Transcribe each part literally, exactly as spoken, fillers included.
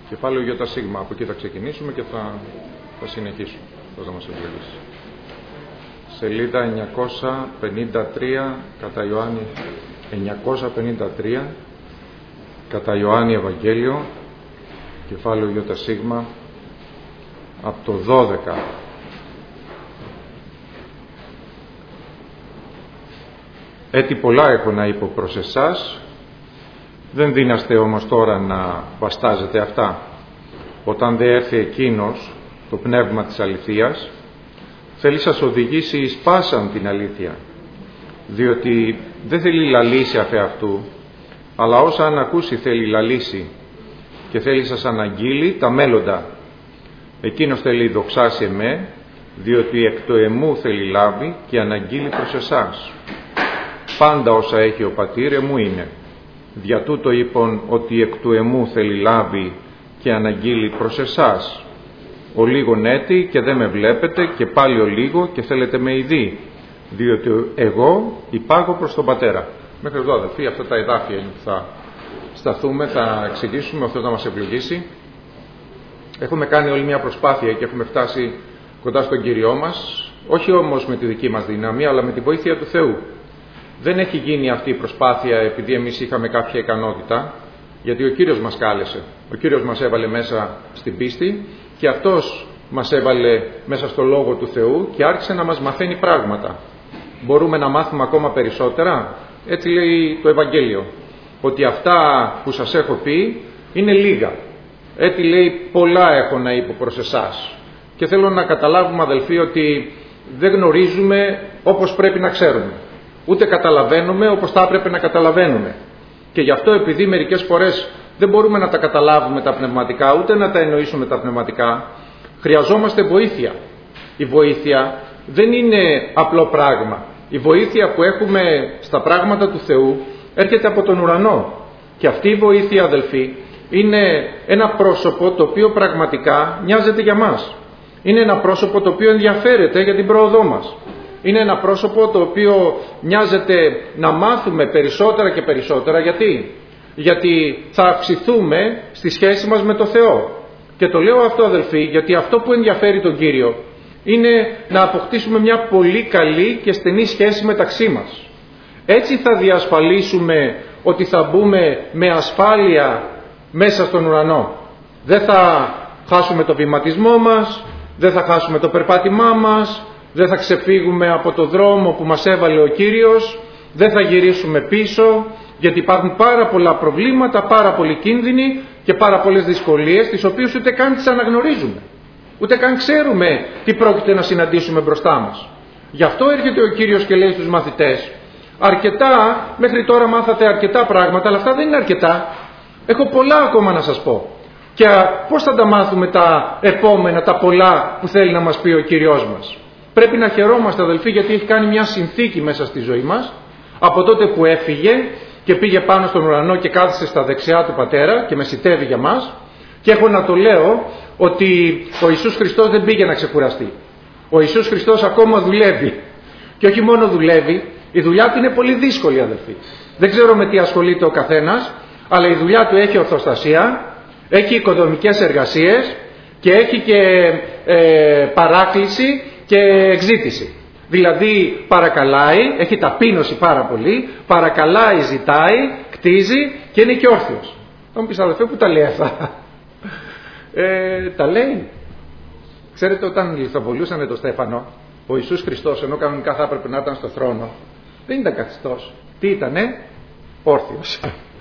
Κεφάλαιο Ιώτα Σίγμα. Από εκεί θα ξεκινήσουμε και θα, θα συνεχίσουμε. Θα μας ευλογήσει. Σελίδα εννιακόσια πενήντα τρία κατά Ιωάννη, εννιακόσια πενήντα τρία κατά Ιωάννη Ευαγγέλιο, κεφάλαιο Ιώτα Σίγμα, από το δώδεκα. «Έτι πολλά έχω να είπω προς εσάς, δεν δύναστε όμως τώρα να βαστάζετε αυτά. Όταν δε έρθει εκείνος, το πνεύμα της αληθείας, θέλει σας οδηγήσει εις πάσαν την αλήθεια, διότι δεν θέλει λαλήσει αφ' αυτού, αλλά όσα αν ακούσει θέλει λαλήσει και θέλει σας αναγγείλει τα μέλλοντα. Εκείνος θέλει δοξάσει εμέ, διότι εκ το εμού θέλει λάβει και αναγγείλει προς εσάς. Πάντα όσα έχει ο πατήρ εμού είναι. Δια τούτο είπων ότι εκ του εμού θέλει λάβει και αναγγείλει προς εσάς. Ο λίγον έτη και δεν με βλέπετε και πάλι ο λίγο και θέλετε με ειδεί, διότι εγώ υπάγω προς τον Πατέρα». Μέχρι εδώ, αδελφοί, αυτά τα εδάφια είναι που θα σταθούμε, θα εξηγήσουμε, αυτό θα μας ευλογήσει. Έχουμε κάνει όλη μια προσπάθεια και έχουμε φτάσει κοντά στον Κύριό μας, όχι όμως με τη δική μας δύναμη, αλλά με τη βοήθεια του Θεού. Δεν έχει γίνει αυτή η προσπάθεια επειδή εμείς είχαμε κάποια ικανότητα, γιατί ο Κύριος μας κάλεσε. Ο Κύριος μας έβαλε μέσα στην πίστη και Αυτός μας έβαλε μέσα στο Λόγο του Θεού και άρχισε να μας μαθαίνει πράγματα. Μπορούμε να μάθουμε ακόμα περισσότερα. Έτσι λέει το Ευαγγέλιο, ότι αυτά που σας έχω πει είναι λίγα. Έτσι λέει πολλά έχω να είπω προς εσάς. Και θέλω να καταλάβουμε, αδελφοί, ότι δεν γνωρίζουμε όπως πρέπει να ξέρουμε. Ούτε καταλαβαίνουμε όπως θα έπρεπε να καταλαβαίνουμε. Και γι' αυτό, επειδή μερικές φορές δεν μπορούμε να τα καταλάβουμε τα πνευματικά, ούτε να τα εννοήσουμε τα πνευματικά, χρειαζόμαστε βοήθεια. Η βοήθεια δεν είναι απλό πράγμα. Η βοήθεια που έχουμε στα πράγματα του Θεού έρχεται από τον ουρανό. Και αυτή η βοήθεια, αδελφοί, είναι ένα πρόσωπο το οποίο πραγματικά νοιάζεται για μας. Είναι ένα πρόσωπο το οποίο ενδιαφέρεται για την πρόοδό μας. Είναι ένα πρόσωπο το οποίο νοιάζεται να μάθουμε περισσότερα και περισσότερα. Γιατί? Γιατί θα αυξηθούμε στη σχέση μας με το Θεό. Και το λέω αυτό, αδελφοί, γιατί αυτό που ενδιαφέρει τον Κύριο είναι να αποκτήσουμε μια πολύ καλή και στενή σχέση μεταξύ μας. Έτσι θα διασφαλίσουμε ότι θα μπούμε με ασφάλεια μέσα στον ουρανό. Δεν θα χάσουμε το βηματισμό μας, δεν θα χάσουμε το περπάτημά μας, δεν θα ξεφύγουμε από το δρόμο που μας έβαλε ο Κύριος, δεν θα γυρίσουμε πίσω, γιατί υπάρχουν πάρα πολλά προβλήματα, πάρα πολλοί κίνδυνοι και πάρα πολλές δυσκολίες, τις οποίες ούτε καν τις αναγνωρίζουμε. Ούτε καν ξέρουμε τι πρόκειται να συναντήσουμε μπροστά μας. Γι' αυτό έρχεται ο Κύριος και λέει στους μαθητές, αρκετά, μέχρι τώρα μάθατε αρκετά πράγματα, αλλά αυτά δεν είναι αρκετά. Έχω πολλά ακόμα να σας πω. Και πώς θα τα μάθουμε τα επόμενα, τα πολλά που θέλει να μας πει ο Κύριος μας? Πρέπει να χαιρόμαστε, αδελφοί, γιατί έχει κάνει μια συνθήκη μέσα στη ζωή μας, από τότε που έφυγε και πήγε πάνω στον ουρανό και κάθισε στα δεξιά του Πατέρα και μεσιτεύει για μας. Και έχω να το λέω ότι ο Ιησούς Χριστός δεν πήγε να ξεκουραστεί. Ο Ιησούς Χριστός ακόμα δουλεύει. Και όχι μόνο δουλεύει, η δουλειά του είναι πολύ δύσκολη, αδελφοί. Δεν ξέρω με τι ασχολείται ο καθένας, αλλά η δουλειά του έχει ορθοστασία, έχει οικοδομικές εργασίες και έχει και ε, παράκληση και εξήτηση. Δηλαδή παρακαλάει, έχει ταπείνωση πάρα πολύ, παρακαλάει, ζητάει, κτίζει και είναι και όρθιος. Θα μου πεις, αδελφέ, που τα λέει αυτά? Ε, τα λέει. Ξέρετε, όταν λιθοβολούσανε τον Στέφανο, ο Ιησούς Χριστός, ενώ κανονικά θα έπρεπε να ήταν στο θρόνο, δεν ήταν καθιστός. Τι ήτανε? Όρθιος.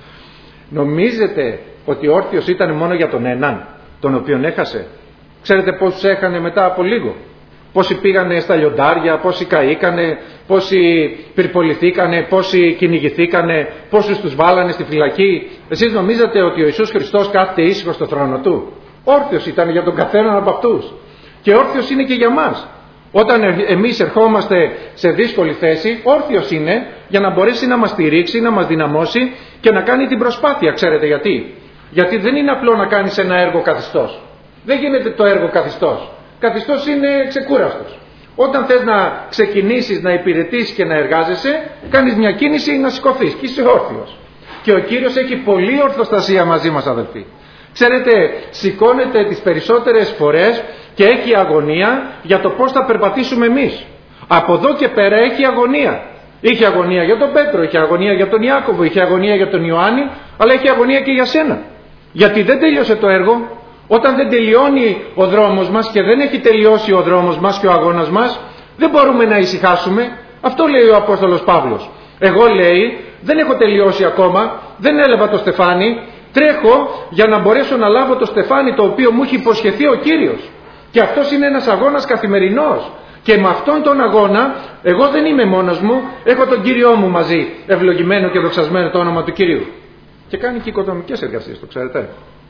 Νομίζετε ότι όρθιος ήταν μόνο για τον έναν, τον οποίον έχασε? Ξέρετε πόσους έχανε μετά από λίγο? Πόσοι πήγανε στα λιοντάρια, πόσοι καήκανε, πόσοι πυρποληθήκανε, πόσοι κυνηγηθήκανε, πόσους τους βάλανε στη φυλακή? Εσείς νομίζετε ότι ο Ιησούς Χριστός κάθεται ήσυχος στο θρόνο του? Όρθιος ήταν για τον καθέναν από αυτούς. Και όρθιος είναι και για μας. Όταν εμείς ερχόμαστε σε δύσκολη θέση, όρθιος είναι για να μπορέσει να μας στηρίξει, να μας δυναμώσει και να κάνει την προσπάθεια. Ξέρετε γιατί? Γιατί δεν είναι απλό να κάνεις ένα έργο καθιστός. Δεν γίνεται το έργο καθιστός. Καθιστός είναι ξεκούραστος. Όταν θες να ξεκινήσεις να υπηρετήσεις και να εργάζεσαι, κάνεις μια κίνηση να σηκωθείς και είσαι όρθιος. Και ο Κύριος έχει πολλή ορθοστασία μαζί μας, αδελφοί. Ξέρετε, σηκώνεται τις περισσότερες φορές και έχει αγωνία για το πώς θα περπατήσουμε εμείς. Από εδώ και πέρα έχει αγωνία. Είχε αγωνία για τον Πέτρο, είχε αγωνία για τον Ιάκωβο, είχε αγωνία για τον Ιωάννη, αλλά έχει αγωνία και για σένα. Γιατί δεν τέλειωσε το έργο. Όταν δεν τελειώνει ο δρόμος μας και δεν έχει τελειώσει ο δρόμος μας και ο αγώνας μας, δεν μπορούμε να ησυχάσουμε. Αυτό λέει ο Απόστολος Παύλος. Εγώ, λέει, δεν έχω τελειώσει ακόμα, δεν έλαβα το στεφάνι, τρέχω για να μπορέσω να λάβω το στεφάνι το οποίο μου έχει υποσχεθεί ο Κύριος. Και αυτός είναι ένας αγώνας καθημερινός. Και με αυτόν τον αγώνα, εγώ δεν είμαι μόνος μου, έχω τον Κύριό μου μαζί, ευλογημένο και δοξασμένο το όνομα του Κυρίου. Και κάνει και οικοδομικές εργασίες, το ξέρετε.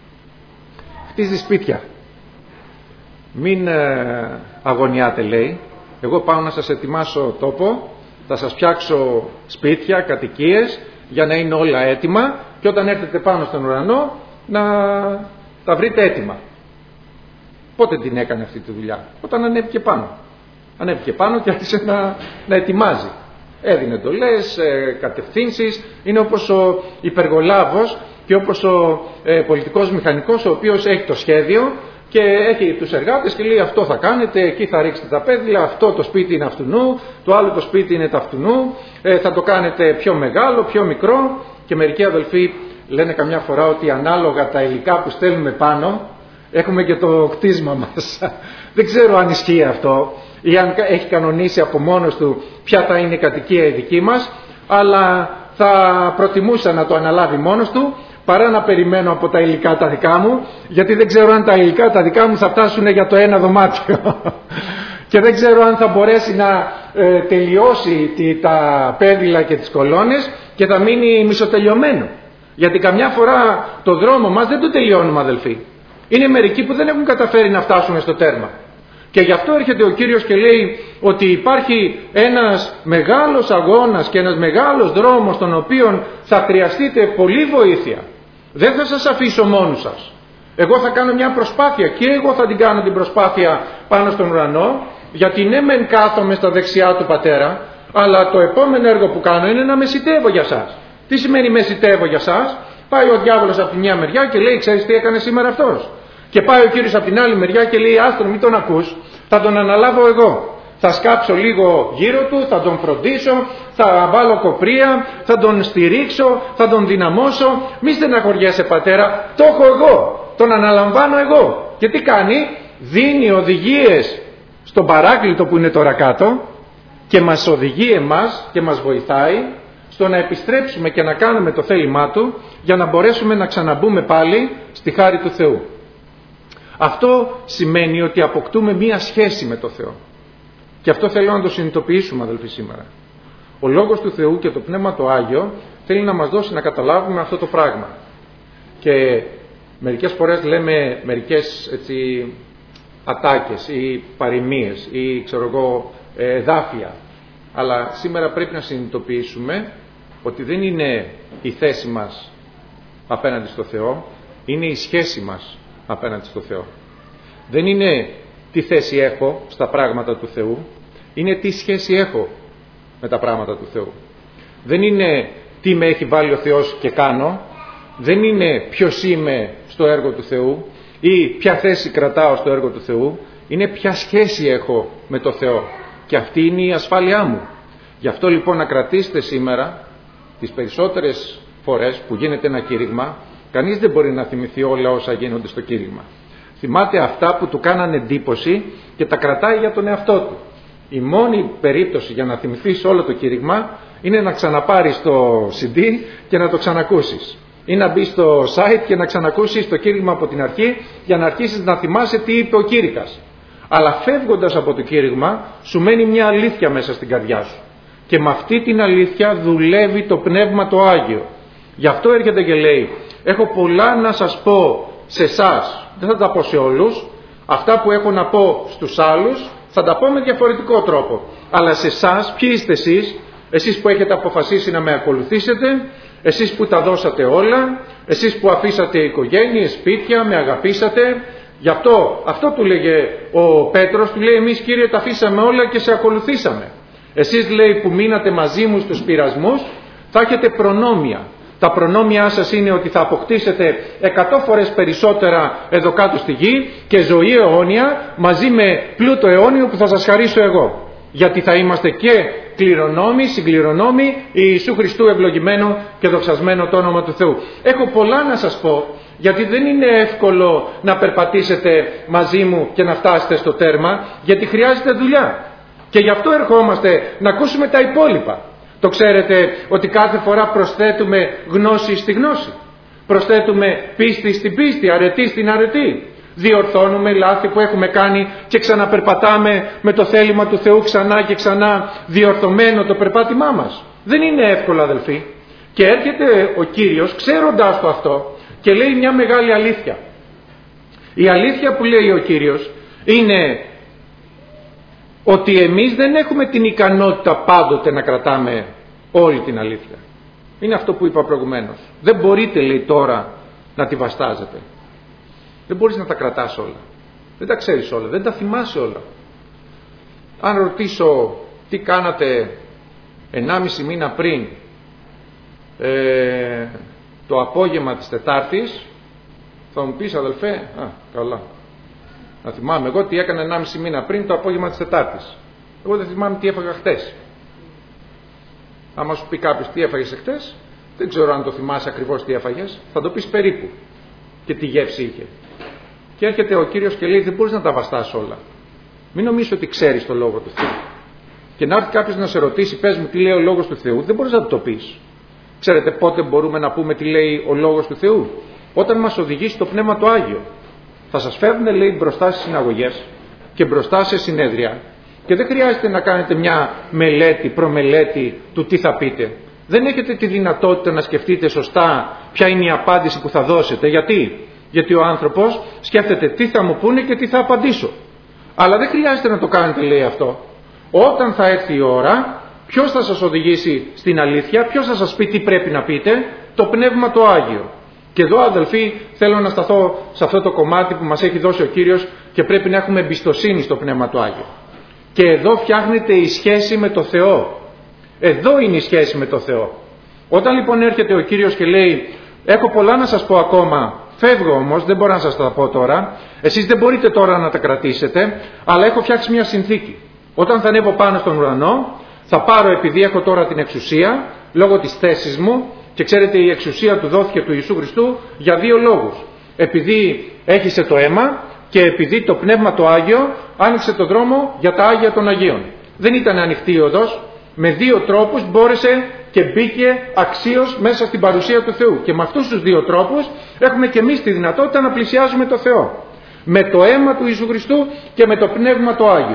Χτίζει σπίτια. Μην ε, αγωνιάτε, λέει. Εγώ πάω να σας ετοιμάσω τόπο, θα σας φτιάξω σπίτια, κατοικίες, για να είναι όλα έτοιμα και όταν έρθετε πάνω στον ουρανό να τα βρείτε έτοιμα. Πότε την έκανε αυτή τη δουλειά? Όταν ανέβηκε πάνω. Ανέβηκε πάνω και άρχισε να, να ετοιμάζει. Έδινε εντολές, ε, κατευθύνσεις. Είναι όπως ο υπεργολάβος και όπως ο ε, πολιτικός μηχανικός, ο οποίος έχει το σχέδιο και έχει τους εργάτες και λέει αυτό θα κάνετε, εκεί θα ρίξετε τα πέδιλα, αυτό το σπίτι είναι αυτουνού, το άλλο το σπίτι είναι ταυτουνού, ε, θα το κάνετε πιο μεγάλο, πιο μικρό. Και μερικοί αδελφοί λένε καμιά φορά ότι ανάλογα τα υλικά που στέλνουμε πάνω έχουμε και το κτίσμα μας. Δεν ξέρω αν ισχύει αυτό ή αν έχει κανονίσει από μόνος του ποια θα είναι η κατοικία η δική μας, αλλά θα προτιμούσα να το αναλάβει μόνος του παρά να περιμένω από τα υλικά τα δικά μου, γιατί δεν ξέρω αν τα υλικά τα δικά μου θα φτάσουν για το ένα δωμάτιο και δεν ξέρω αν θα μπορέσει να ε, τελειώσει τη, τα πέδιλα και τις κολόνες και θα μείνει μισοτελειωμένο. Γιατί καμιά φορά το δρόμο μας δεν το τελειώνουμε, αδελφοί. Είναι μερικοί που δεν έχουν καταφέρει να φτάσουν στο τέρμα. Και γι' αυτό έρχεται ο Κύριος και λέει ότι υπάρχει ένας μεγάλος αγώνας και ένας μεγάλος δρόμος τον οποίο θα χρειαστείτε πολύ βοήθεια. Δεν θα σας αφήσω μόνους σας. Εγώ θα κάνω μια προσπάθεια και εγώ θα την κάνω την προσπάθεια πάνω στον ουρανό, γιατί ναι μεν κάθομαι στα δεξιά του Πατέρα, αλλά το επόμενο έργο που κάνω είναι να μεσητεύω για σας. Τι σημαίνει μεσητεύω για σας? Πάει ο διάβολος από τη μια μεριά και λέει ξέρεις τι έκανε σήμερα αυτός? Και πάει ο Κύριος από την άλλη μεριά και λέει άστρο μην τον ακούς, θα τον αναλάβω εγώ. Θα σκάψω λίγο γύρω του, θα τον φροντίσω, θα βάλω κοπρία, θα τον στηρίξω, θα τον δυναμώσω. Μη στεναχωριέσαι πατέρα, το έχω εγώ, τον αναλαμβάνω εγώ. Και τι κάνει? Δίνει οδηγίες στον παράκλητο που είναι τώρα κάτω και μας οδηγεί εμάς και μας βοηθάει στο να επιστρέψουμε και να κάνουμε το θέλημά του για να μπορέσουμε να ξαναμπούμε πάλι στη χάρη του Θεού. Αυτό σημαίνει ότι αποκτούμε μία σχέση με το Θεό. Και αυτό θέλω να το συνειδητοποιήσουμε, αδελφοί, σήμερα. Ο Λόγος του Θεού και το Πνεύμα το Άγιο θέλει να μας δώσει να καταλάβουμε αυτό το πράγμα. Και μερικές φορές λέμε μερικές έτσι, ατάκες ή παροιμίες ή ξέρω εγώ εδάφια. Αλλά σήμερα πρέπει να συνειδητοποιήσουμε ότι δεν είναι η θέση μας απέναντι στο Θεό, είναι η σχέση μας απέναντι στο Θεό. Δεν είναι τι θέση έχω στα πράγματα του Θεού, είναι τι σχέση έχω με τα πράγματα του Θεού. Δεν είναι τι με έχει βάλει ο Θεός και κάνω, δεν είναι ποιος είμαι στο έργο του Θεού ή ποια θέση κρατάω στο έργο του Θεού, είναι ποια σχέση έχω με το Θεό. Και αυτή είναι η ασφάλειά μου. Γι' αυτό λοιπόν να κρατήσετε σήμερα τις περισσότερες φορές που γίνεται ένα κήρυγμα, κανείς δεν μπορεί να θυμηθεί όλα όσα γίνονται στο κήρυγμα. Θυμάται αυτά που του κάνανε εντύπωση και τα κρατάει για τον εαυτό του. Η μόνη περίπτωση για να θυμηθείς όλο το κήρυγμα είναι να ξαναπάρεις το σι ντι και να το ξανακούσεις. Ή να μπεις στο site και να ξανακούσεις το κήρυγμα από την αρχή για να αρχίσεις να θυμάσαι τι είπε ο κήρυκας. Αλλά φεύγοντας από το κήρυγμα σου μένει μια αλήθεια μέσα στην καρδιά σου. Και με αυτή την αλήθεια δουλεύει το Πνεύμα το Άγιο. Γι' αυτό έρχεται και λέει, έχω πολλά να σας πω σε εσάς, δεν θα τα πω σε όλους, αυτά που έχω να πω στους άλλους θα τα πω με διαφορετικό τρόπο. Αλλά σε εσάς, ποιοι είστε εσείς, εσείς που έχετε αποφασίσει να με ακολουθήσετε, εσείς που τα δώσατε όλα, εσείς που αφήσατε οικογένειες, σπίτια, με αγαπήσατε. Γι' αυτό, αυτό του λέγε ο Πέτρος, του λέει εμείς Κύριε τα αφήσαμε όλα και σε ακολουθήσαμε. Εσείς λέει που μείνατε μαζί μου στους πειρασμούς θα έχετε προνόμια, Τα προνόμια σας είναι ότι θα αποκτήσετε εκατό φορές περισσότερα εδώ κάτω στη γη και ζωή αιώνια μαζί με πλούτο αιώνιο που θα σας χαρίσω εγώ. Γιατί θα είμαστε και κληρονόμοι, συγκληρονόμοι Ιησού Χριστού, ευλογημένο και δοξασμένο το όνομα του Θεού. Έχω πολλά να σας πω, γιατί δεν είναι εύκολο να περπατήσετε μαζί μου και να φτάσετε στο τέρμα, γιατί χρειάζεται δουλειά. Και γι' αυτό ερχόμαστε να ακούσουμε τα υπόλοιπα. Το ξέρετε ότι κάθε φορά προσθέτουμε γνώση στη γνώση. Προσθέτουμε πίστη στην πίστη, αρετή στην αρετή. Διορθώνουμε λάθη που έχουμε κάνει και ξαναπερπατάμε με το θέλημα του Θεού ξανά και ξανά διορθωμένο το περπάτημά μας. Δεν είναι εύκολο, αδελφοί. Και έρχεται ο Κύριος ξέροντας το αυτό και λέει μια μεγάλη αλήθεια. Η αλήθεια που λέει ο Κύριος είναι ότι εμείς δεν έχουμε την ικανότητα πάντοτε να κρατάμε όλη την αλήθεια. Είναι αυτό που είπα προηγουμένως. Δεν μπορείτε, λέει, τώρα να τη βαστάζετε. Δεν μπορείς να τα κρατάς όλα. Δεν τα ξέρεις όλα. Δεν τα θυμάσαι όλα. Αν ρωτήσω τι κάνατε ενάμιση μήνα πριν ε, το απόγευμα της Τετάρτης, θα μου πεις, αδελφέ, α, καλά. Να θυμάμαι εγώ τι έκανα ενάμιση μήνα πριν το απόγευμα της Τετάρτης. Εγώ δεν θυμάμαι τι έφαγα χτες. Άμα σου πει κάποιος τι έφαγες χτες, δεν ξέρω αν το θυμάσαι ακριβώς τι έφαγες. Θα το πεις περίπου και τι γεύση είχε. Και έρχεται ο Κύριος και λέει, δεν μπορείς να τα βαστάς όλα. Μην νομίζεις ότι ξέρεις το Λόγο του Θεού. Και να έρθει κάποιος να σε ρωτήσει, πες μου τι λέει ο Λόγος του Θεού, δεν μπορείς να το πεις. Ξέρετε πότε μπορούμε να πούμε τι λέει ο Λόγος του Θεού? Όταν μας οδηγήσει το Πνεύμα το Άγιο. Θα σας φέρνουν, λέει, μπροστά στις συναγωγές και μπροστά σε συνέδρια και δεν χρειάζεται να κάνετε μια μελέτη, προμελέτη του τι θα πείτε. Δεν έχετε τη δυνατότητα να σκεφτείτε σωστά ποια είναι η απάντηση που θα δώσετε. Γιατί? Γιατί ο άνθρωπος σκέφτεται τι θα μου πούνε και τι θα απαντήσω. Αλλά δεν χρειάζεται να το κάνετε, λέει, αυτό. Όταν θα έρθει η ώρα, ποιος θα σας οδηγήσει στην αλήθεια, ποιος θα σας πει τι πρέπει να πείτε? Το Πνεύμα το Άγιο. Και εδώ, αδελφοί, θέλω να σταθώ σε αυτό το κομμάτι που μας έχει δώσει ο Κύριος και πρέπει να έχουμε εμπιστοσύνη στο Πνεύμα το Άγιο. Και εδώ φτιάχνεται η σχέση με το Θεό. Εδώ είναι η σχέση με το Θεό. Όταν λοιπόν έρχεται ο Κύριος και λέει, έχω πολλά να σας πω ακόμα, φεύγω όμως, δεν μπορώ να σας τα πω τώρα, εσείς δεν μπορείτε τώρα να τα κρατήσετε, αλλά έχω φτιάξει μια συνθήκη. Όταν θα ανέβω πάνω στον ουρανό, θα πάρω, επειδή έχω τώρα την εξουσία, λόγω της θέσης μου, και ξέρετε η εξουσία του δόθηκε του Ιησού Χριστού για δύο λόγους. Επειδή έχισε το αίμα και επειδή το Πνεύμα το Άγιο άνοιξε το δρόμο για τα Άγια των Αγίων. Δεν ήταν ανοιχτή η οδός, με δύο τρόπους μπόρεσε και μπήκε αξίως μέσα στην παρουσία του Θεού. Και με αυτούς τους δύο τρόπους έχουμε και εμείς τη δυνατότητα να πλησιάζουμε το Θεό. Με το αίμα του Ιησού Χριστού και με το Πνεύμα το Άγιο.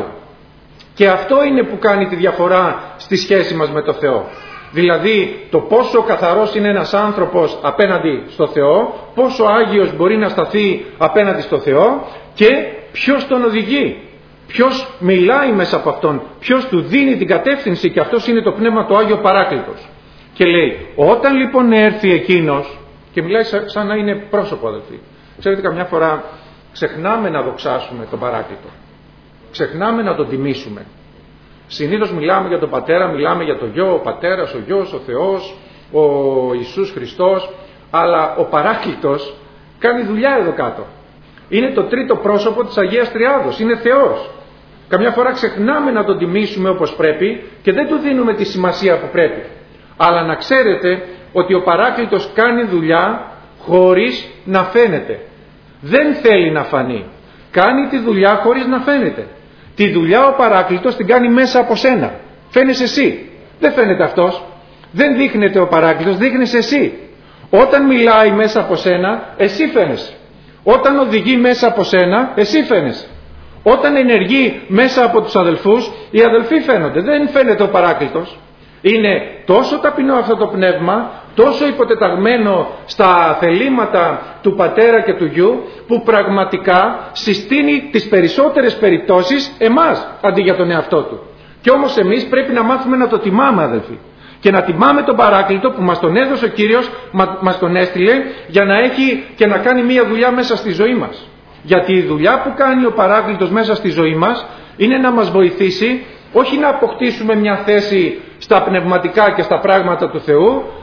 Και αυτό είναι που κάνει τη διαφορά στη σχέση μας με το Θεό. Δηλαδή το πόσο καθαρός είναι ένας άνθρωπος απέναντι στο Θεό, πόσο άγιος μπορεί να σταθεί απέναντι στο Θεό και ποιος τον οδηγεί, ποιος μιλάει μέσα από αυτόν, ποιος του δίνει την κατεύθυνση, και αυτός είναι το Πνεύμα το Άγιο Παράκλητος. Και λέει, όταν λοιπόν έρθει εκείνος, και μιλάει σαν να είναι πρόσωπο, αδελφοί. Ξέρετε, καμιά φορά ξεχνάμε να δοξάσουμε τον Παράκλητο, ξεχνάμε να τον τιμήσουμε. Συνήθως μιλάμε για τον Πατέρα, μιλάμε για τον Γιο, ο Πατέρας, ο Γιος, ο Θεός, ο Ιησούς Χριστός, αλλά ο Παράκλητος κάνει δουλειά εδώ κάτω. Είναι το τρίτο πρόσωπο της Αγίας Τριάδος, είναι Θεός. Καμιά φορά ξεχνάμε να τον τιμήσουμε όπως πρέπει και δεν του δίνουμε τη σημασία που πρέπει. Αλλά να ξέρετε ότι ο Παράκλητος κάνει δουλειά χωρίς να φαίνεται. Δεν θέλει να φανεί. Κάνει τη δουλειά χωρίς να φαίνεται. Τη δουλειά ο Παράκλητος την κάνει μέσα από σένα. Φαίνεσαι εσύ. Δεν φαίνεται αυτός. Δεν δείχνεται ο Παράκλητος, δείχνεσαι εσύ. Όταν μιλάει μέσα από σένα, εσύ φαίνεσαι. Όταν οδηγεί μέσα από σένα, εσύ φαίνεσαι. Όταν ενεργεί μέσα από τους αδελφούς, οι αδελφοί φαίνονται. Δεν φαίνεται ο Παράκλητος. Είναι τόσο ταπεινό αυτό το πνεύμα, τόσο υποτεταγμένο στα θελήματα του Πατέρα και του Γιου, που πραγματικά συστήνει τις περισσότερες περιπτώσεις εμάς αντί για τον εαυτό του. Και όμως εμείς πρέπει να μάθουμε να το τιμάμε, αδελφοί. Και να τιμάμε τον Παράκλητο που μας τον έδωσε ο Κύριος, μας τον έστειλε για να έχει και να κάνει μία δουλειά μέσα στη ζωή μας. Γιατί η δουλειά που κάνει ο Παράκλητος μέσα στη ζωή μας είναι να μας βοηθήσει όχι να αποκτήσουμε μια θέση στα πνευματικά και στα πράγματα του Θεού,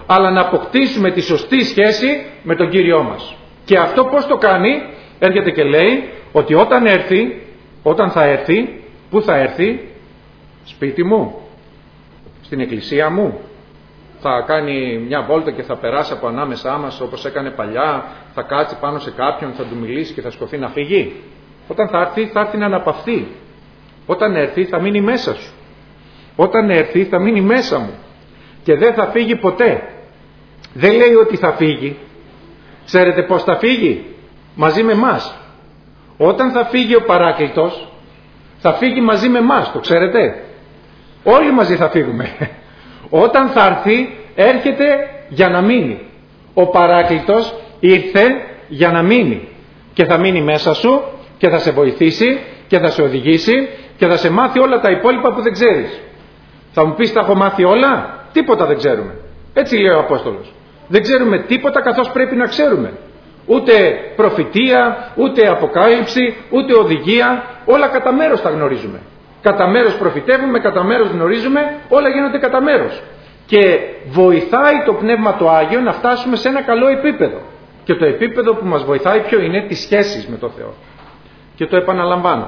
αλλά να αποκτήσουμε τη σωστή σχέση με τον Κύριό μας. Και αυτό πώς το κάνει? Έρχεται και λέει ότι όταν έρθει, όταν θα έρθει, πού θα έρθει? Σπίτι μου, στην εκκλησία μου, θα κάνει μια βόλτα και θα περάσει από ανάμεσά μας όπως έκανε παλιά, θα κάτσει πάνω σε κάποιον, θα του μιλήσει και θα σκοθεί να φύγει? Όταν θα έρθει, θα έρθει να αναπαυθεί. Όταν έρθει θα μείνει μέσα σου. Όταν έρθει θα μείνει μέσα μου και δεν θα φύγει ποτέ. Δεν λέει ότι θα φύγει. Ξέρετε πώς θα φύγει? Μαζί με εμάς. Όταν θα φύγει ο Παράκλητος, θα φύγει μαζί με εμάς, το ξέρετε? Όλοι μαζί θα φύγουμε. Όταν θα έρθει, έρχεται για να μείνει. Ο Παράκλητος ήρθε για να μείνει και θα μείνει μέσα σου και θα σε βοηθήσει και θα σε οδηγήσει και θα σε μάθει όλα τα υπόλοιπα που δεν ξέρεις. Θα μου πεις, τα έχω μάθει όλα? Τίποτα δεν ξέρουμε. Έτσι λέει ο Απόστολος. Δεν ξέρουμε τίποτα, καθώς πρέπει να ξέρουμε. Ούτε προφητεία, ούτε αποκάλυψη, ούτε οδηγία. Όλα κατά μέρος τα γνωρίζουμε. Κατά μέρος προφητεύουμε, κατά μέρος γνωρίζουμε, όλα γίνονται κατά μέρος. Και βοηθάει το Πνεύμα το Άγιο να φτάσουμε σε ένα καλό επίπεδο. Και το επίπεδο που μας βοηθάει ποιο είναι? Τις σχέσεις με τον Θεό. Και το επαναλαμβάνω.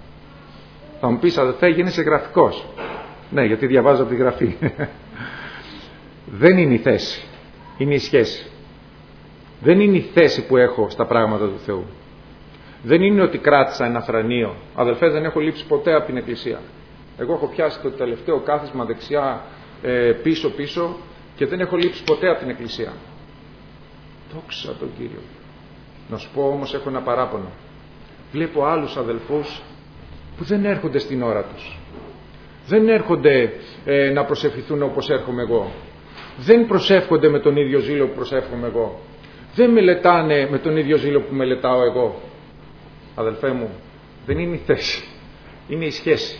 Θα μου πεις, αδελφέ, γίνεσαι γραφικός. Ναι, γιατί διαβάζω από τη γραφή. Δεν είναι η θέση, είναι η σχέση. Δεν είναι η θέση που έχω στα πράγματα του Θεού. Δεν είναι ότι κράτησα ένα θρανείο. Αδελφέ, δεν έχω λείψει ποτέ από την εκκλησία. Εγώ έχω πιάσει το τελευταίο κάθισμα δεξιά, πίσω πίσω, και δεν έχω λείψει ποτέ από την εκκλησία. Δόξα τον Κύριο. Να σου πω όμως, έχω ένα παράπονο. Βλέπω άλλους αδελφούς που δεν έρχονται στην ώρα τους. Δεν έρχονται ε, να προσευχηθούν όπως έρχομαι εγώ. Δεν προσεύχονται με τον ίδιο ζήλο που προσεύχομαι εγώ. Δεν μελετάνε με τον ίδιο ζήλο που μελετάω εγώ. Αδελφέ μου, δεν είναι η θέση. Είναι η σχέση.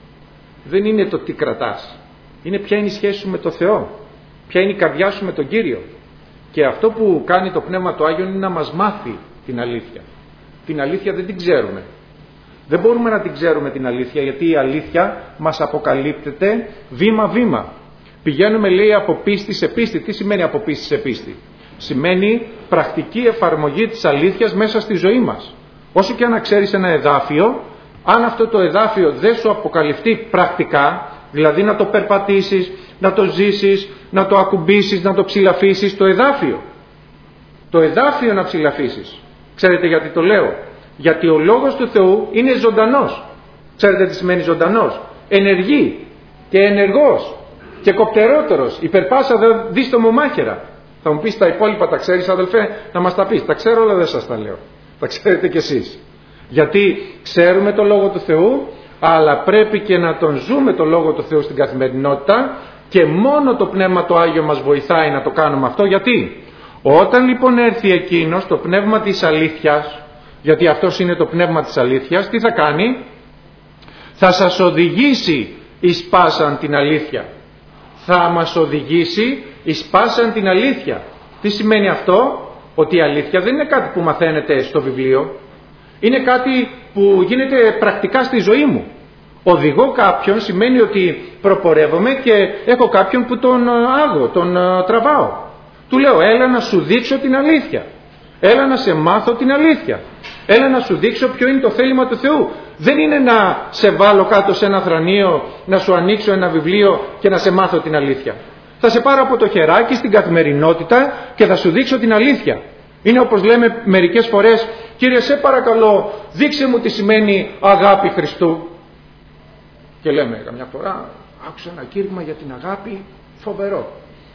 Δεν είναι το τι κρατάς. Είναι ποια είναι η σχέση σου με τον Θεό. Ποια είναι η καρδιά σου με τον Κύριο. Και αυτό που κάνει το Πνεύμα το Άγιο είναι να μας μάθει την αλήθεια. Την αλήθεια δεν την ξέρουμε. Δεν μπορούμε να την ξέρουμε την αλήθεια, γιατί η αλήθεια μας αποκαλύπτεται βήμα-βήμα. Πηγαίνουμε, λέει, από πίστη σε πίστη. Τι σημαίνει από πίστη σε πίστη? Σημαίνει πρακτική εφαρμογή της αλήθειας μέσα στη ζωή μας. Όσο και αν ξέρεις ένα εδάφιο, αν αυτό το εδάφιο δεν σου αποκαλυφθεί πρακτικά, δηλαδή να το περπατήσεις, να το ζήσεις, να το ακουμπήσεις, να το ψηλαφίσεις, το εδάφιο. Το εδάφιο να ψηλαφίσεις. Ξέρετε γιατί το λέω? Γιατί ο Λόγος του Θεού είναι ζωντανός. Ξέρετε τι σημαίνει ζωντανός? Ενεργή και ενεργός και κοπτερότερος, υπερπάσα δίστομο μάχαιρα. Θα μου πεις, τα υπόλοιπα τα ξέρεις, αδελφέ? Να μας τα πεις. Τα ξέρω, αλλά δεν σας τα λέω. Τα ξέρετε κι εσείς. Γιατί ξέρουμε το Λόγο του Θεού, αλλά πρέπει και να τον ζούμε το Λόγο του Θεού στην καθημερινότητα, και μόνο το Πνεύμα το Άγιο μας βοηθάει να το κάνουμε αυτό. Γιατί? Όταν λοιπόν έρθει εκείνος, το Πνεύμα της αλήθειας, γιατί αυτός είναι το Πνεύμα της αλήθειας, τι θα κάνει? Θα σας οδηγήσει εις πάσαν την αλήθεια. Θα μας οδηγήσει εις πάσαν την αλήθεια. Τι σημαίνει αυτό? Ότι η αλήθεια δεν είναι κάτι που μαθαίνετε στο βιβλίο. Είναι κάτι που γίνεται πρακτικά στη ζωή μου. Οδηγώ κάποιον σημαίνει ότι προπορεύομαι και έχω κάποιον που τον άγω, τον τραβάω. Του λέω, έλα να σου δείξω την αλήθεια. Έλα να σε μάθω την αλήθεια. Έλα να σου δείξω ποιο είναι το θέλημα του Θεού. Δεν είναι να σε βάλω κάτω σε ένα θρανείο, να σου ανοίξω ένα βιβλίο και να σε μάθω την αλήθεια. Θα σε πάρω από το χεράκι στην καθημερινότητα και θα σου δείξω την αλήθεια. Είναι όπως λέμε μερικές φορές, Κύριε, σε παρακαλώ, δείξε μου τι σημαίνει αγάπη Χριστού. Και λέμε καμιά φορά, άκουσα ένα κήρυγμα για την αγάπη, φοβερό.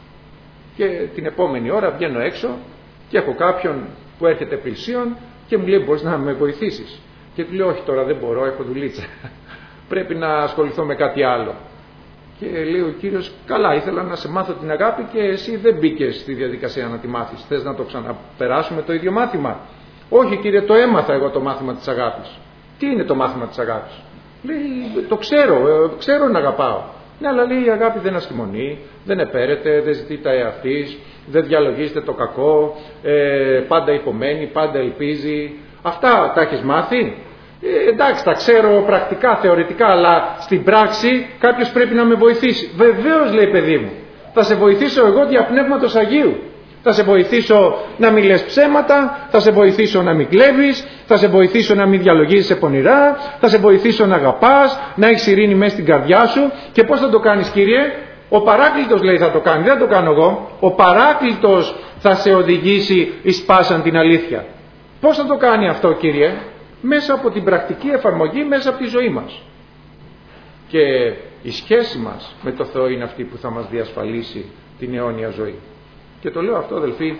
Και την επόμενη ώρα βγαίνω έξω και έχω κάποιον που έρχεται πλησίον και μου λέει, μπορείς να με βοηθήσεις? Και του λέω, όχι, τώρα δεν μπορώ, έχω δουλίτσα. Πρέπει να ασχοληθώ με κάτι άλλο. Και λέει ο Κύριος, καλά, ήθελα να σε μάθω την αγάπη και εσύ δεν μπήκες στη διαδικασία να τη μάθεις. Θες να το ξαναπεράσουμε το ίδιο μάθημα? Όχι, Κύριε, το έμαθα εγώ το μάθημα της αγάπης. Τι είναι το μάθημα της αγάπης? Λέει, το ξέρω, ξέρω να αγαπάω. Ναι, αλλά λέει, η αγάπη δεν ασκημονεί, δεν επέρεται, δεν ζητεί τα εαυτής, δεν διαλογίζεται το κακό, ε, πάντα υπομένει, πάντα ελπίζει. Αυτά τα έχεις μάθει? Ε, εντάξει, τα ξέρω πρακτικά, θεωρητικά, αλλά στην πράξη κάποιος πρέπει να με βοηθήσει. Βεβαίως, λέει, παιδί μου, Θα σε βοηθήσω εγώ δια Πνεύματος Αγίου. Θα σε βοηθήσω να μην λες ψέματα, θα σε βοηθήσω να μην κλέβεις, θα σε βοηθήσω να μην διαλογίζεσαι πονηρά, θα σε βοηθήσω να αγαπάς, να έχεις ειρήνη μέσα στην καρδιά σου. Και πώς θα το κάνεις, Κύριε? Ο Παράκλητος, λέει, θα το κάνει, δεν θα το κάνω εγώ. Ο Παράκλητος θα σε οδηγήσει εις πάσαν την αλήθεια. Πώς θα το κάνει αυτό, Κύριε? Μέσα από την πρακτική εφαρμογή, μέσα από τη ζωή μας. Και η σχέση μας με το Θεό είναι αυτή που θα μας διασφαλίσει την αιώνια ζωή. Και το λέω αυτό, αδελφοί,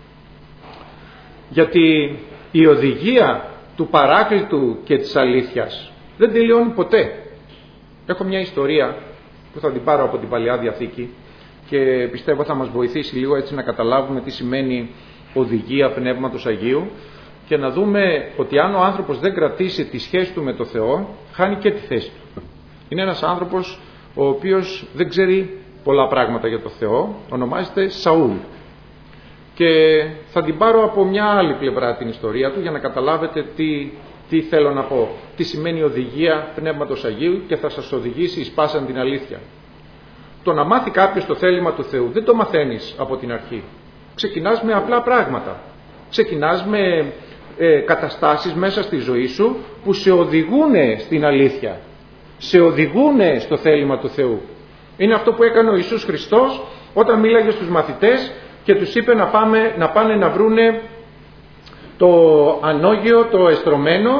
γιατί η οδηγία του Παράκλητου και της αλήθειας δεν τελειώνει ποτέ. Έχω μια ιστορία που θα την πάρω από την Παλαιά Διαθήκη και πιστεύω θα μας βοηθήσει λίγο έτσι να καταλάβουμε τι σημαίνει οδηγία Πνεύματος Αγίου και να δούμε ότι αν ο άνθρωπος δεν κρατήσει τη σχέση του με το Θεό, χάνει και τη θέση του. Είναι ένας άνθρωπος ο οποίος δεν ξέρει πολλά πράγματα για το Θεό, ονομάζεται Σαούλ. Και θα την πάρω από μια άλλη πλευρά την ιστορία του για να καταλάβετε τι, τι θέλω να πω. Τι σημαίνει οδηγία Πνεύματος Αγίου και θα σας οδηγήσει εις πάσαν την αλήθεια. Το να μάθει κάποιος το θέλημα του Θεού δεν το μαθαίνεις από την αρχή. Ξεκινάς με απλά πράγματα. Ξεκινάς με ε, καταστάσεις μέσα στη ζωή σου που σε οδηγούν στην αλήθεια. Σε οδηγούν στο θέλημα του Θεού. Είναι αυτό που έκανε ο Ιησούς Χριστός όταν μίλαγε στους μαθητές και τους είπε να, πάμε, να πάνε να βρούνε το ανώγιο, το εστρωμένο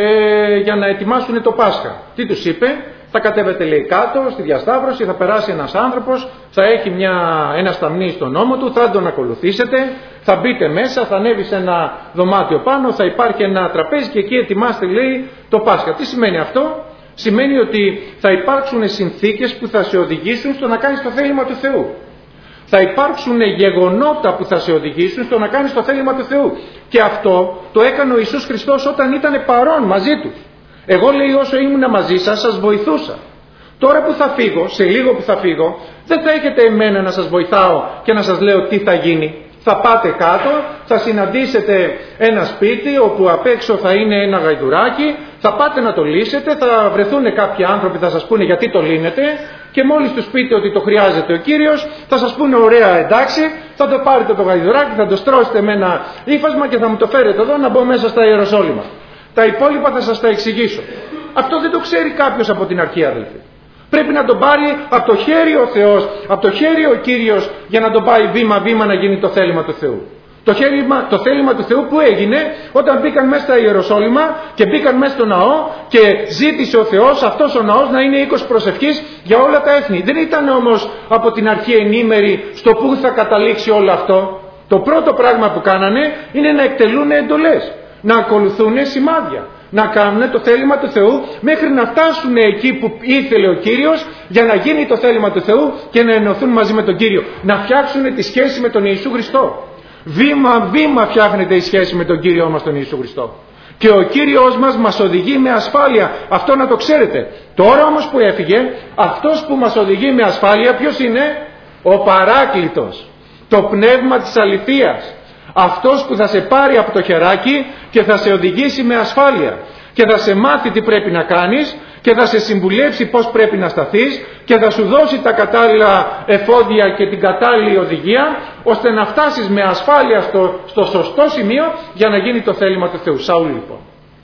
ε, για να ετοιμάσουν το Πάσχα. Τι τους είπε? Θα κατέβετε, λέει, κάτω στη διασταύρωση, θα περάσει ένας άνθρωπος, θα έχει μια, ένα σταμνί στον ώμο του, θα τον ακολουθήσετε, θα μπείτε μέσα, θα ανέβει σε ένα δωμάτιο πάνω, θα υπάρχει ένα τραπέζι και εκεί ετοιμάστε, λέει, το Πάσχα. Τι σημαίνει αυτό? Σημαίνει ότι θα υπάρξουν συνθήκες που θα σε οδηγήσουν στο να κάνεις το θέλημα του Θεού. Θα υπάρξουν γεγονότα που θα σε οδηγήσουν στο να κάνεις το θέλημα του Θεού. Και αυτό το έκανε ο Ιησούς Χριστός όταν ήταν παρόν μαζί τους. Εγώ, λέει, όσο ήμουν μαζί σας, σας βοηθούσα. Τώρα που θα φύγω, σε λίγο που θα φύγω, δεν θα έχετε εμένα να σας βοηθάω και να σας λέω τι θα γίνει. Θα πάτε κάτω, θα συναντήσετε ένα σπίτι όπου απ' έξω θα είναι ένα γαϊδουράκι, θα πάτε να το λύσετε, θα βρεθούν κάποιοι άνθρωποι, θα σας πούνε γιατί το λύνετε και μόλις τους πείτε ότι το χρειάζεται ο Κύριος, θα σας πούνε ωραία, εντάξει, θα το πάρετε το γαϊδουράκι, θα το στρώσετε με ένα ύφασμα και θα μου το φέρετε εδώ να μπω μέσα στα Ιεροσόλυμα. Τα υπόλοιπα θα σας τα εξηγήσω. Αυτό δεν το ξέρει κάποιος από την αρχή, αδελφοί. Πρέπει να τον πάρει από το χέρι ο Θεός, από το χέρι ο Κύριος για να τον πάει βήμα-βήμα να γίνει το θέλημα του Θεού. Το, θέλημα, το θέλημα του Θεού που έγινε όταν μπήκαν μέσα στα Ιεροσόλυμα και μπήκαν μέσα στο ναό και ζήτησε ο Θεός αυτός ο ναός να είναι οίκος προσευχής για όλα τα έθνη. Δεν ήταν όμως από την αρχή ενήμεροι στο πού θα καταλήξει όλο αυτό. Το πρώτο πράγμα που κάνανε είναι να εκτελούν εντολές, να ακολουθούν σημάδια, να κάνουν το θέλημα του Θεού μέχρι να φτάσουν εκεί που ήθελε ο Κύριος για να γίνει το θέλημα του Θεού και να ενωθούν μαζί με τον Κύριο, να φτιάξουν τη σχέση με τον Ιησού Χριστό. Βήμα βήμα φτιάχνεται η σχέση με τον Κύριο μας τον Ιησού Χριστό και ο Κύριος μας μας οδηγεί με ασφάλεια, αυτό να το ξέρετε. Τώρα όμως που έφυγε, αυτός που μας οδηγεί με ασφάλεια ποιος είναι? Ο Παράκλητος, το πνεύμα της αληθείας. Αυτός που θα σε πάρει από το χεράκι και θα σε οδηγήσει με ασφάλεια και θα σε μάθει τι πρέπει να κάνεις και θα σε συμβουλεύσει πώς πρέπει να σταθείς και θα σου δώσει τα κατάλληλα εφόδια και την κατάλληλη οδηγία ώστε να φτάσεις με ασφάλεια στο, στο σωστό σημείο για να γίνει το θέλημα του Θεού. Σαούλ, λοιπόν,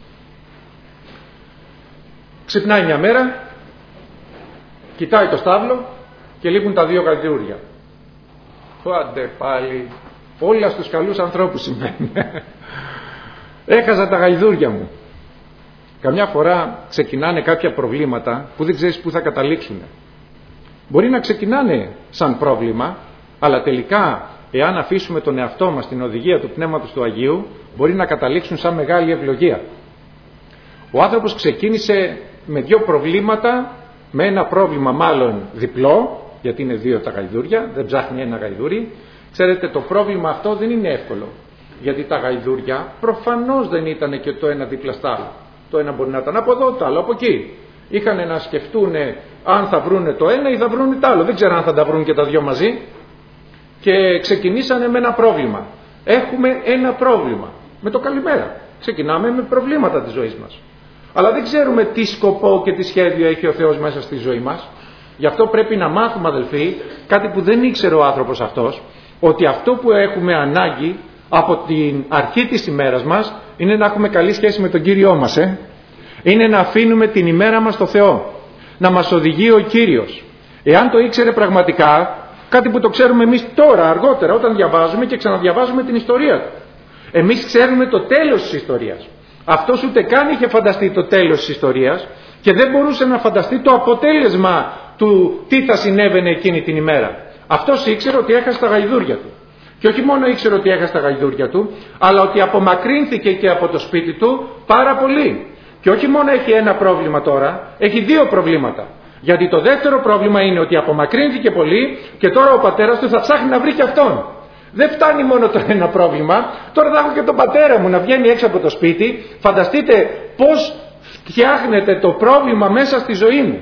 ξυπνάει μια μέρα, κοιτάει το στάβλο και λείπουν τα δύο γαϊδούρια. Άντε πάλι, όλα στους καλούς ανθρώπους σημαίνει. Έχασα τα γαϊδούρια μου. Καμιά φορά ξεκινάνε κάποια προβλήματα που δεν ξέρεις πού θα καταλήξουν. Μπορεί να ξεκινάνε σαν πρόβλημα, αλλά τελικά εάν αφήσουμε τον εαυτό μας στην οδηγία του Πνεύματος του Αγίου, μπορεί να καταλήξουν σαν μεγάλη ευλογία. Ο άνθρωπος ξεκίνησε με δύο προβλήματα, με ένα πρόβλημα μάλλον διπλό, γιατί είναι δύο τα γαϊδούρια, δεν ψάχνει ένα γαϊδούρι. Ξέρετε, το πρόβλημα αυτό δεν είναι εύκολο, γιατί τα γαϊδούρια προφανώς δεν ήταν και το ένα δίπλα στα άλλο. Το ένα μπορεί να ήταν από εδώ, το άλλο από εκεί. Είχαν να σκεφτούν αν θα βρούνε το ένα ή θα βρούνε το άλλο. Δεν ξέρω αν θα τα βρουν και τα δυο μαζί. Και ξεκινήσανε με ένα πρόβλημα. Έχουμε ένα πρόβλημα. Με το καλημέρα. Ξεκινάμε με προβλήματα της ζωής μας. Αλλά δεν ξέρουμε τι σκοπό και τι σχέδιο έχει ο Θεός μέσα στη ζωή μας. Γι' αυτό πρέπει να μάθουμε, αδελφοί, κάτι που δεν ήξερε ο άνθρωπος αυτός, ότι αυτό που έχουμε ανάγκη από την αρχή της ημέρας μας είναι να έχουμε καλή σχέση με τον Κύριό μας. Ε? Είναι να αφήνουμε την ημέρα μας στο Θεό, να μας οδηγεί ο Κύριος. Εάν το ήξερε πραγματικά, κάτι που το ξέρουμε εμείς τώρα, αργότερα, όταν διαβάζουμε και ξαναδιαβάζουμε την ιστορία του. Εμείς ξέρουμε το τέλος της ιστορίας. Αυτός ούτε καν είχε φανταστεί το τέλος της ιστορίας και δεν μπορούσε να φανταστεί το αποτέλεσμα του τι θα συνέβαινε εκείνη την ημέρα. Αυτός ήξερε ότι έχασε τα γαϊδούρια του. Και όχι μόνο ήξερε ότι έχασε τα γαϊδούρια του, αλλά ότι απομακρύνθηκε και από το σπίτι του πάρα πολύ. Και όχι μόνο έχει ένα πρόβλημα τώρα, έχει δύο προβλήματα. Γιατί το δεύτερο πρόβλημα είναι ότι απομακρύνθηκε πολύ και τώρα ο πατέρας του θα ψάχνει να βρει και αυτόν. Δεν φτάνει μόνο το ένα πρόβλημα, τώρα θα έχω και τον πατέρα μου να βγαίνει έξω από το σπίτι. Φανταστείτε πώς φτιάχνεται το πρόβλημα μέσα στη ζωή μου.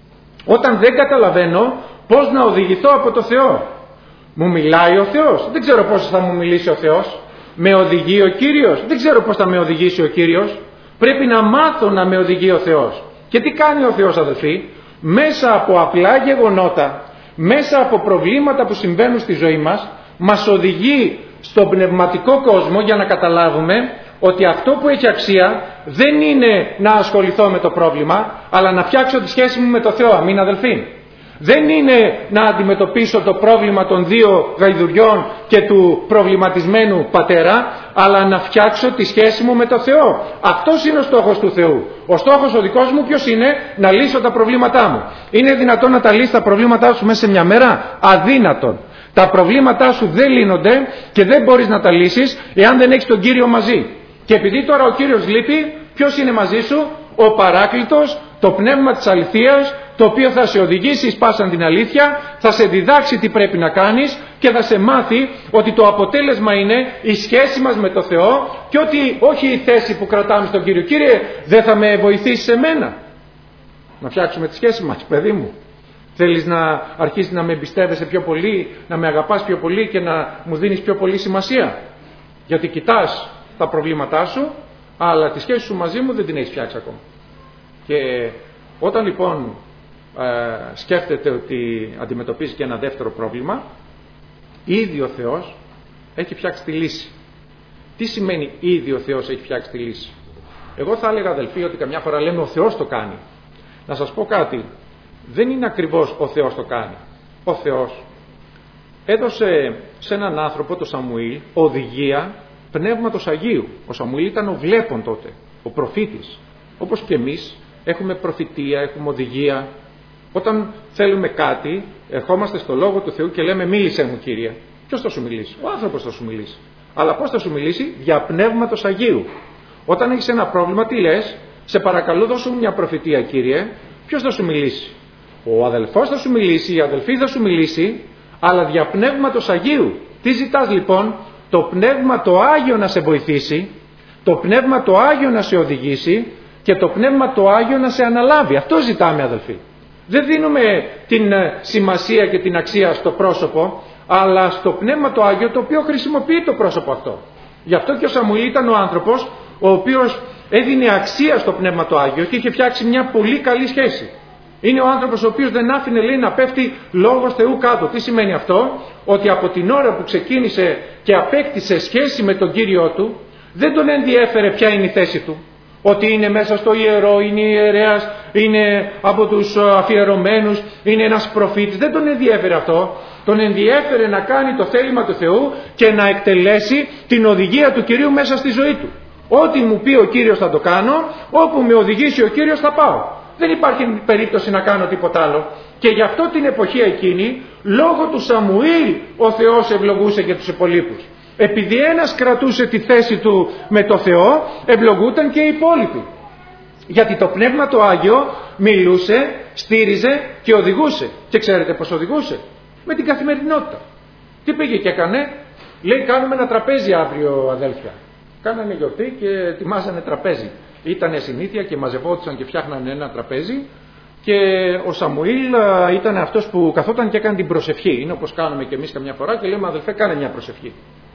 Όταν δεν καταλαβαίνω πώς να οδηγηθώ από το Θεό. Μου μιλάει ο Θεός, δεν ξέρω πώς θα μου μιλήσει ο Θεός. Με οδηγεί ο Κύριος, δεν ξέρω πώς θα με οδηγήσει ο Κύριος. Πρέπει να μάθω να με οδηγεί ο Θεός. Και τι κάνει ο Θεός, αδελφοί? Μέσα από απλά γεγονότα, μέσα από προβλήματα που συμβαίνουν στη ζωή μας, μας οδηγεί στον πνευματικό κόσμο για να καταλάβουμε ότι αυτό που έχει αξία δεν είναι να ασχοληθώ με το πρόβλημα, αλλά να φτιάξω τη σχέση μου με το Θεό. Αμήν, αδελφοί. Δεν είναι να αντιμετωπίσω το πρόβλημα των δύο γαϊδουριών και του προβληματισμένου πατέρα, αλλά να φτιάξω τη σχέση μου με το Θεό. Αυτός είναι ο στόχος του Θεού. Ο στόχος ο δικός μου ποιος είναι? Να λύσω τα προβλήματά μου. Είναι δυνατόν να τα λύσεις τα προβλήματά σου μέσα σε μια μέρα? Αδύνατον. Τα προβλήματά σου δεν λύνονται και δεν μπορείς να τα λύσεις εάν δεν έχεις τον Κύριο μαζί. Και επειδή τώρα ο Κύριος λείπει, ποιος είναι μαζί σου? Ο Παράκλητος, το πνεύμα της αληθείας, το οποίο θα σε οδηγήσει εις πάσαν την αλήθεια, θα σε διδάξει τι πρέπει να κάνεις και θα σε μάθει ότι το αποτέλεσμα είναι η σχέση μας με το Θεό και ότι όχι η θέση που κρατάμε στον Κύριο. Κύριε, δεν θα με βοηθήσεις εμένα να φτιάξουμε τη σχέση μας, παιδί μου? Θέλεις να αρχίσεις να με εμπιστεύεσαι πιο πολύ, να με αγαπάς πιο πολύ και να μου δίνεις πιο πολύ σημασία? Γιατί κοιτάς τα προβλήματά σου, αλλά τη σχέση σου μαζί μου δεν την έχεις φτιάξει ακόμα. Και όταν λοιπόν ε, σκέφτεται ότι αντιμετωπίζει και ένα δεύτερο πρόβλημα, ήδη ο Θεός έχει φτιάξει τη λύση. Τι σημαίνει ήδη ο Θεός έχει φτιάξει τη λύση? Εγώ θα έλεγα, αδελφοί, ότι καμιά φορά λέμε ο Θεός το κάνει. Να σας πω κάτι, δεν είναι ακριβώς ο Θεός το κάνει. Ο Θεός έδωσε σε έναν άνθρωπο, το Σαμουήλ, οδηγία Πνεύματος Αγίου. Ο Σαμουήλ ήταν ο βλέπων τότε, ο προφήτης. Όπως και εμείς έχουμε προφητεία, έχουμε οδηγία. Όταν θέλουμε κάτι, ερχόμαστε στο Λόγο του Θεού και λέμε μίλησέ μου, Κύριε. Ποιος θα σου μιλήσει? Ο άνθρωπος θα σου μιλήσει. Αλλά πώς θα σου μιλήσει? Δια Πνεύματος Αγίου. Όταν έχεις ένα πρόβλημα, τι λες? Σε παρακαλώ δώσου μου μια προφητεία, Κύριε. Ποιος θα σου μιλήσει? Ο αδελφός θα σου μιλήσει, η αδελφή θα σου μιλήσει, αλλά δια Πνεύματος Αγίου. Τι ζητάς λοιπόν? Το Πνεύμα το Άγιο να σε βοηθήσει, το Πνεύμα το Άγιο να σε οδηγήσει και το Πνεύμα το Άγιο να σε αναλάβει. Αυτό ζητάμε, αδελφοί. Δεν δίνουμε την σημασία και την αξία στο πρόσωπο, αλλά στο Πνεύμα το Άγιο, το οποίο χρησιμοποιεί το πρόσωπο αυτό. Γι' αυτό και ο Σαμουήλ ήταν ο άνθρωπος ο οποίος έδινε αξία στο Πνεύμα το Άγιο και είχε φτιάξει μια πολύ καλή σχέση. Είναι ο άνθρωπος ο οποίος δεν άφηνε, λέει, να πέφτει λόγος Θεού κάτω. Τι σημαίνει αυτό? Ότι από την ώρα που ξεκίνησε και απέκτησε σχέση με τον Κύριό του, δεν τον ενδιέφερε ποια είναι η θέση του. Ότι είναι μέσα στο ιερό, είναι ιερέας, είναι από τους αφιερωμένους, είναι ένας προφήτης. Δεν τον ενδιέφερε αυτό. Τον ενδιέφερε να κάνει το θέλημα του Θεού και να εκτελέσει την οδηγία του Κυρίου μέσα στη ζωή του. Ό,τι μου πει ο Κύριος θα το κάνω, όπου με οδηγήσει ο Κύριος θα πάω. Δεν υπάρχει περίπτωση να κάνω τίποτα άλλο. Και γι' αυτό την εποχή εκείνη, λόγω του Σαμουήλ, ο Θεός ευλογούσε και τους υπολείπους. Επειδή ένας κρατούσε τη θέση του με το Θεό, ευλογούταν και οι υπόλοιποι. Γιατί το Πνεύμα το Άγιο μιλούσε, στήριζε και οδηγούσε. Και ξέρετε πώς οδηγούσε? Με την καθημερινότητα. Τι πήγε και έκανε? Λέει, κάνουμε ένα τραπέζι αύριο, αδέλφια. Κάνανε γιορτή και ετοιμάζανε τραπέζι. Ήτανε συνήθεια και μαζευόντουσαν και φτιάχνανε ένα τραπέζι. Και ο Σαμουήλ ήταν αυτός που καθόταν και έκανε την προσευχή. Είναι όπως κάνουμε και εμείς καμιά φορά και λέμε, αδελφέ, κάνε μια προσευχή.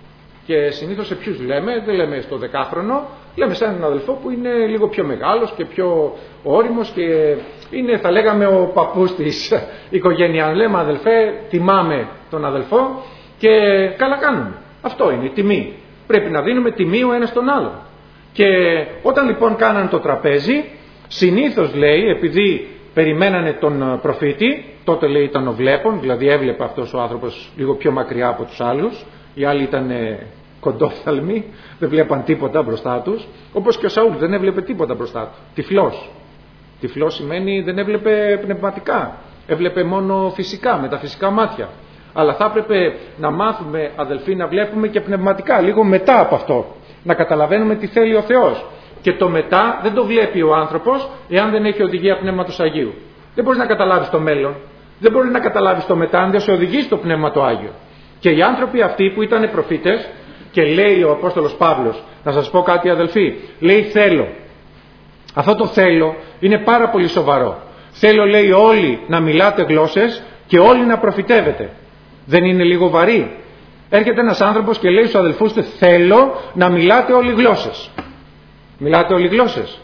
Και συνήθως σε ποιους λέμε, δεν λέμε στο δεκάχρονο, λέμε σε έναν αδελφό που είναι λίγο πιο μεγάλος και πιο όριμος και είναι, θα λέγαμε, ο παππούς της οικογένειας. Λέμε αδελφέ, τιμάμε τον αδελφό και καλά κάνουμε. Αυτό είναι η τιμή. Πρέπει να δίνουμε τιμή ο ένας τον άλλον. Και όταν λοιπόν κάναν το τραπέζι, συνήθως λέει, επειδή περιμένανε τον προφήτη, τότε λέει ήταν ο βλέπων, δηλαδή έβλεπε αυτός ο άνθρωπος λίγο πιο μακριά από τους άλλους, οι άλλοι ήταν κοντόφθαλμοι, δεν βλέπαν τίποτα μπροστά τους, όπως και ο Σαούλ δεν έβλεπε τίποτα μπροστά του, τυφλός. Τυφλός σημαίνει δεν έβλεπε πνευματικά, έβλεπε μόνο φυσικά, με τα φυσικά μάτια. Αλλά θα έπρεπε να μάθουμε, αδελφοί, να βλέπουμε και πνευματικά, λίγο μετά από αυτό, να καταλαβαίνουμε τι θέλει ο Θεός. Και το μετά δεν το βλέπει ο άνθρωπος εάν δεν έχει οδηγία Πνεύματος Αγίου. Δεν μπορείς να καταλάβεις το μέλλον, δεν μπορείς να καταλάβεις το μετά αν δεν σε οδηγήσει το Πνεύμα το Άγιο. Και οι άνθρωποι αυτοί που ήταν προφήτες, και λέει ο Απόστολος Παύλος, να σας πω κάτι αδελφοί, λέει θέλω. Αυτό το θέλω είναι πάρα πολύ σοβαρό. Θέλω, λέει, όλοι να μιλάτε γλώσσες και όλοι να προφητεύετε. Δεν είναι λίγο βαρύ? Έρχεται ένας άνθρωπος και λέει στους αδελφούς του, θέλω να μιλάτε όλοι γλώσσες. Μιλάτε όλοι γλώσσες?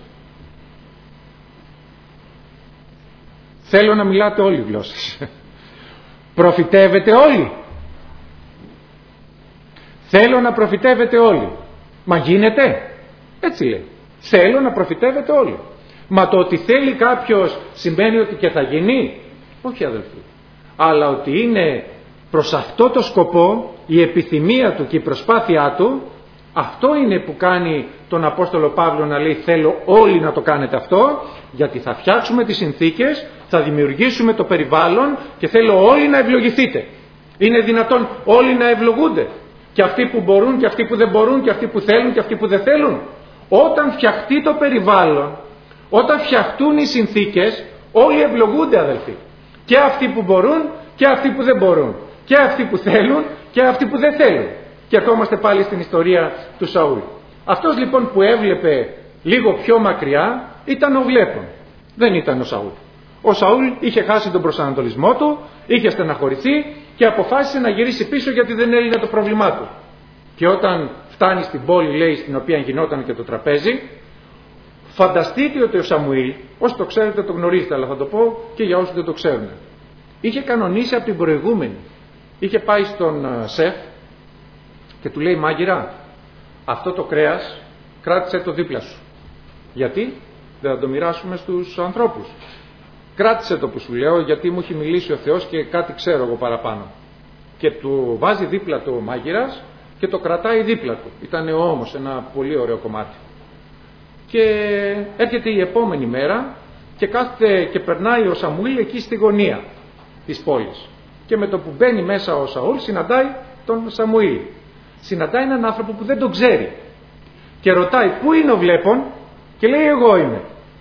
Θέλω να μιλάτε όλοι γλώσσες. Προφητεύετε όλοι? Θέλω να προφητεύετε όλοι. Μα γίνεται? Έτσι λέει. Θέλω να προφητεύετε όλοι. Μα το ότι θέλει κάποιος σημαίνει ότι και θα γίνει? Όχι αδελφοί. Αλλά ότι είναι προς αυτό το σκοπό η επιθυμία του και η προσπάθειά του, αυτό είναι που κάνει τον Απόστολο Παύλο να λέει θέλω όλοι να το κάνετε αυτό, γιατί θα φτιάξουμε τις συνθήκες, θα δημιουργήσουμε το περιβάλλον και θέλω όλοι να ευλογηθείτε. Είναι δυνατόν όλοι να ευλογούνται? Και αυτοί που μπορούν και αυτοί που δεν μπορούν και αυτοί που θέλουν και αυτοί που δεν θέλουν? Όταν φτιαχτεί το περιβάλλον, όταν φτιαχτούν οι συνθήκες, όλοι ευλογούνται αδελφοί. Και αυτοί που μπορούν και αυτοί που δεν μπορούν. Και αυτοί που θέλουν και αυτοί που δεν θέλουν. Και ερχόμαστε πάλι στην ιστορία του Σαούλ. Αυτός λοιπόν που έβλεπε λίγο πιο μακριά ήταν ο βλέπων. Δεν ήταν ο Σαούλ. Ο Σαούλ είχε χάσει τον προσανατολισμό του, είχε στεναχωρηθεί και αποφάσισε να γυρίσει πίσω γιατί δεν έλυνε το πρόβλημά του. Και όταν φτάνει στην πόλη, λέει, στην οποία γινόταν και το τραπέζι, φανταστείτε ότι ο Σαμουήλ, όσοι το ξέρετε το γνωρίζετε, αλλά θα το πω και για όσους δεν το ξέρουν, είχε κανονίσει από την προηγούμενη. Είχε πάει στον σεφ και του λέει, μάγειρα, αυτό το κρέας κράτησε το δίπλα σου. Γιατί? Δεν θα το μοιράσουμε στους ανθρώπους. Κράτησε το που σου λέω, γιατί μου έχει μιλήσει ο Θεός και κάτι ξέρω εγώ παραπάνω. Και του βάζει δίπλα του ο μάγειρας και το κρατάει δίπλα του. Ήταν όμως ένα πολύ ωραίο κομμάτι. Και έρχεται η επόμενη μέρα και κάθεται και περνάει ο Σαμουήλ εκεί στη γωνία της πόλης. Και με το που μπαίνει μέσα ο Σαούλ συναντάει τον Σαμουήλ. Συναντάει έναν άνθρωπο που δεν τον ξέρει. Και ρωτάει, πού είναι ο βλέπων? Και λέει, εγώ είμαι.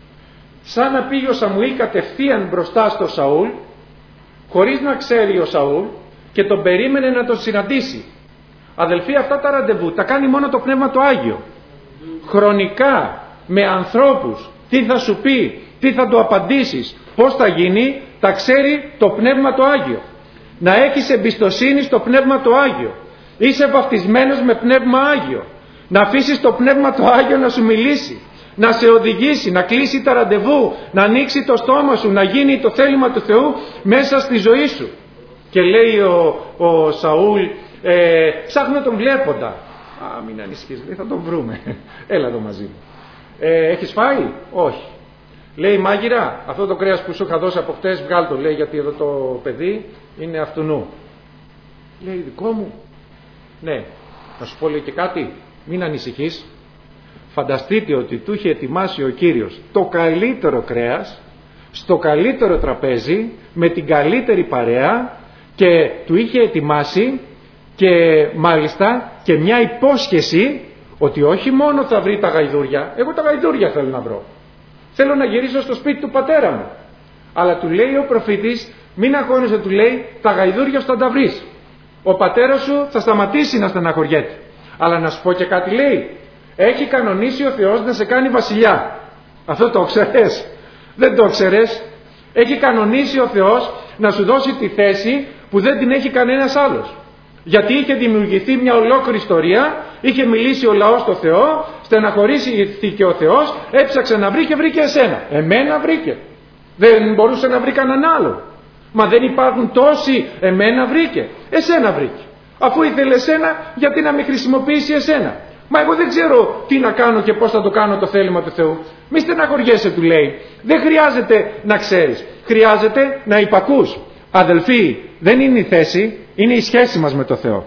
Σαν να πήγε ο Σαμουήλ κατευθείαν μπροστά στο Σαούλ, χωρίς να ξέρει ο Σαούλ, και τον περίμενε να τον συναντήσει. Αδελφοί, αυτά τα ραντεβού τα κάνει μόνο το Πνεύμα το Άγιο. Χρονικά, με ανθρώπους, τι θα σου πει, τι θα του απαντήσεις, πώς θα γίνει, τα ξέρει το Πνεύμα το Άγιο. Να έχεις εμπιστοσύνη στο Πνεύμα το Άγιο. Είσαι βαφτισμένος με Πνεύμα Άγιο. Να αφήσεις το Πνεύμα το Άγιο να σου μιλήσει, να σε οδηγήσει, να κλείσει τα ραντεβού, να ανοίξει το στόμα σου, να γίνει το θέλημα του Θεού μέσα στη ζωή σου. Και λέει ο, ο Σαούλ, ε, ψάχνω τον βλέποντα. Α, μην ανησυχείς, λέει, θα τον βρούμε. Έλα εδώ μαζί μου. Ε, έχεις φάει? Όχι. Λέει, μάγειρα, αυτό το κρέας που σου είχα δώσει από χτες, βγάλ' το, λέει, γιατί εδώ το παιδί είναι αυτουνού. Λέει, δικό μου? Ναι. Να σου πω, λέει, και κάτι, μην ανησυχείς. Φανταστείτε ότι του είχε ετοιμάσει ο Κύριος το καλύτερο κρέας, στο καλύτερο τραπέζι, με την καλύτερη παρέα, και του είχε ετοιμάσει και μάλιστα και μια υπόσχεση ότι όχι μόνο θα βρει τα γαϊδούρια, εγώ τα γαϊδούρια θέλω να βρω, θέλω να γυρίσω στο σπίτι του πατέρα μου, αλλά του λέει ο προφήτης, μην αγχώνεσαι, του λέει, τα γαϊδούρια θα τα βρεις, ο πατέρας σου θα σταματήσει να στεναχωριέται. Αλλά να σου πω και κάτι, λέει, έχει κανονίσει ο Θεός να σε κάνει βασιλιά. Αυτό το ξέρεις? Δεν το ξέρεις? Έχει κανονίσει ο Θεός να σου δώσει τη θέση που δεν την έχει κανένας άλλος. Γιατί είχε δημιουργηθεί μια ολόκληρη ιστορία, είχε μιλήσει ο λαός στο Θεό, στεναχωρήθηκε ο Θεός, έψαξε να βρει και βρήκε εσένα. Εμένα βρήκε. Δεν μπορούσε να βρει κανέναν άλλο. Μα δεν υπάρχουν τόσοι, εμένα βρήκε. Εσένα βρήκε. Αφού ήθελε εσένα, γιατί να μην χρησιμοποιήσει εσένα? Μα εγώ δεν ξέρω τι να κάνω και πώς θα το κάνω το θέλημα του Θεού. Μη στεναχωριέσαι, του λέει. Δεν χρειάζεται να ξέρεις. Χρειάζεται να υπακούς. Αδελφοί, δεν είναι η θέση, είναι η σχέση μας με το Θεό.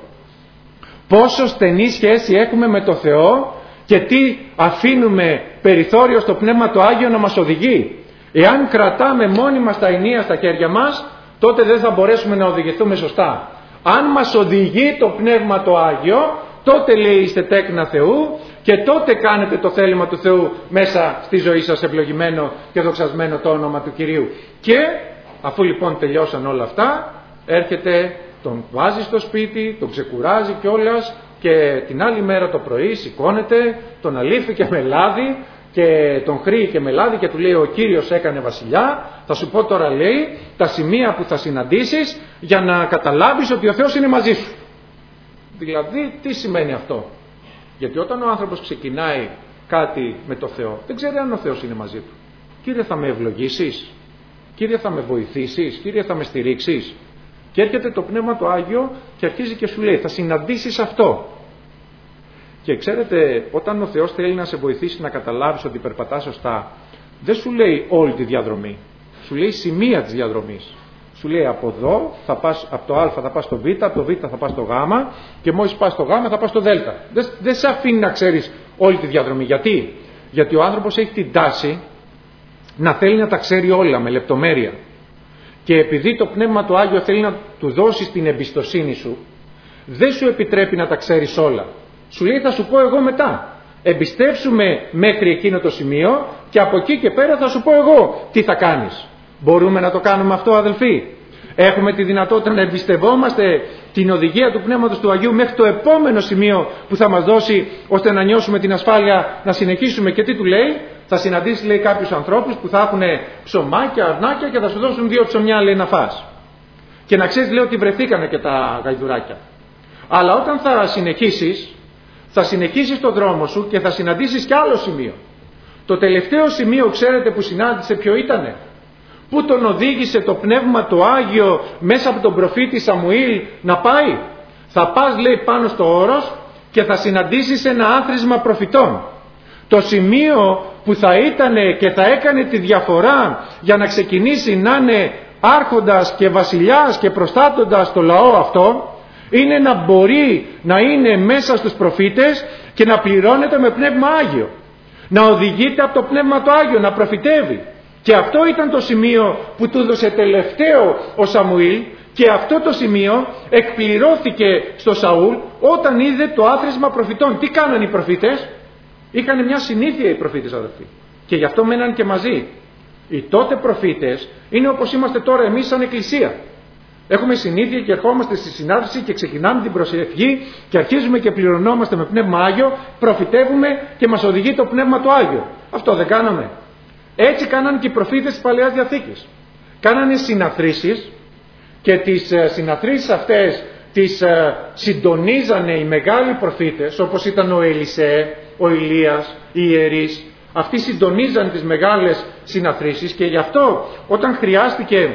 Πόσο στενή σχέση έχουμε με το Θεό και τι αφήνουμε περιθώριο στο Πνεύμα το Άγιο να μας οδηγεί. Εάν κρατάμε μόνοι μας τα ενία στα χέρια μας, τότε δεν θα μπορέσουμε να οδηγηθούμε σωστά. Αν μας οδηγεί το Πνεύμα το Άγιο, τότε λέει είστε τέκνα Θεού και τότε κάνετε το θέλημα του Θεού μέσα στη ζωή σας, ευλογημένο και δοξασμένο το όνομα του Κυρίου. Και αφού λοιπόν τελειώσαν όλα αυτά, έρχεται, τον βάζει στο σπίτι, τον ξεκουράζει κιόλας και την άλλη μέρα το πρωί σηκώνεται, τον αλήφει και με λάδι και τον χρύει και με λάδι και του λέει ο Κύριος έκανε βασιλιά. Θα σου πω τώρα, λέει, τα σημεία που θα συναντήσεις για να καταλάβεις ότι ο Θεός είναι μαζί σου. Δηλαδή τι σημαίνει αυτό? Γιατί όταν ο άνθρωπος ξεκινάει κάτι με το Θεό, δεν ξέρει αν ο Θεός είναι μαζί του. Κύριε, θα με ευλογήσεις? Κύριε, θα με βοηθήσεις? Κύριε, θα με στηρίξεις? Και έρχεται το Πνεύμα το Άγιο και αρχίζει και σου λέει θα συναντήσεις αυτό. Και ξέρετε, όταν ο Θεός θέλει να σε βοηθήσει να καταλάβεις ότι περπατάς σωστά, δεν σου λέει όλη τη διαδρομή. Σου λέει σημεία της διαδρομής. Σου λέει από εδώ, θα πας, από το Α θα πας στο Β, από το Β θα πας στο Γ και μόλις πας στο Γ θα πας στο Δ. Δεν, δεν σε αφήνει να ξέρεις όλη τη διαδρομή. Γιατί? Γιατί ο άνθρωπος έχει την τάση να θέλει να τα ξέρει όλα με λεπτομέρεια. Και επειδή το Πνεύμα το Άγιο θέλει να του δώσει την εμπιστοσύνη σου, δεν σου επιτρέπει να τα ξέρεις όλα. Σου λέει θα σου πω εγώ μετά. Εμπιστεύσουμε μέχρι εκείνο το σημείο και από εκεί και πέρα θα σου πω εγώ τι θα κάνεις. Μπορούμε να το κάνουμε αυτό, αδελφοί? Έχουμε τη δυνατότητα να εμπιστευόμαστε την οδηγία του Πνεύματος του Αγίου μέχρι το επόμενο σημείο που θα μας δώσει, ώστε να νιώσουμε την ασφάλεια να συνεχίσουμε? Και τι του λέει? Θα συναντήσει, λέει, κάποιους ανθρώπους που θα έχουν ψωμάκια, αρνάκια και θα σου δώσουν δύο ψωμιά, λέει, να φας. Και να ξέρεις, λέει, ότι βρεθήκανε και τα γαϊδουράκια. Αλλά όταν θα συνεχίσεις, θα συνεχίσεις το δρόμο σου και θα συναντήσεις κι άλλο σημείο. Το τελευταίο σημείο, ξέρετε που συνάντησε ποιο ήτανε? Πού τον οδήγησε το Πνεύμα το Άγιο μέσα από τον προφήτη Σαμουήλ να πάει? Θα πας, λέει, πάνω στο όρος και θα συναντήσεις ένα άθροισμα προφητών. Το σημείο που θα ήτανε και θα έκανε τη διαφορά για να ξεκινήσει να είναι άρχοντας και βασιλιάς και προστάτοντας το λαό αυτό, είναι να μπορεί να είναι μέσα στους προφήτες και να πληρώνεται με Πνεύμα Άγιο. Να οδηγείται από το Πνεύμα το Άγιο, να προφητεύει. Και αυτό ήταν το σημείο που του έδωσε τελευταίο ο Σαμουήλ και αυτό το σημείο εκπληρώθηκε στο Σαούλ όταν είδε το άθροισμα προφητών. Τι κάνανε οι προφήτες? Είχαν μια συνήθεια οι προφήτες, αδελφοί. Και γι' αυτό μέναν και μαζί. Οι τότε προφήτες είναι όπως είμαστε τώρα εμείς σαν εκκλησία. Έχουμε συνήθεια και ερχόμαστε στη συνάντηση και ξεκινάμε την προσευχή και αρχίζουμε και πληρωνόμαστε με Πνεύμα Άγιο, προφητεύουμε και μας οδηγεί το Πνεύμα το Άγιο. Αυτό δεν κάναμε? Έτσι κάνανε και οι προφήτες της Παλαιάς Διαθήκης. Κάνανε συναθρήσεις και τις συναθρήσεις αυτές τις συντονίζανε οι μεγάλοι προφήτες, όπως ήταν ο Ελισέ, ο Ηλίας, οι ιερείς. Αυτοί συντονίζαν τις μεγάλες συναθρήσεις και γι' αυτό όταν χρειάστηκε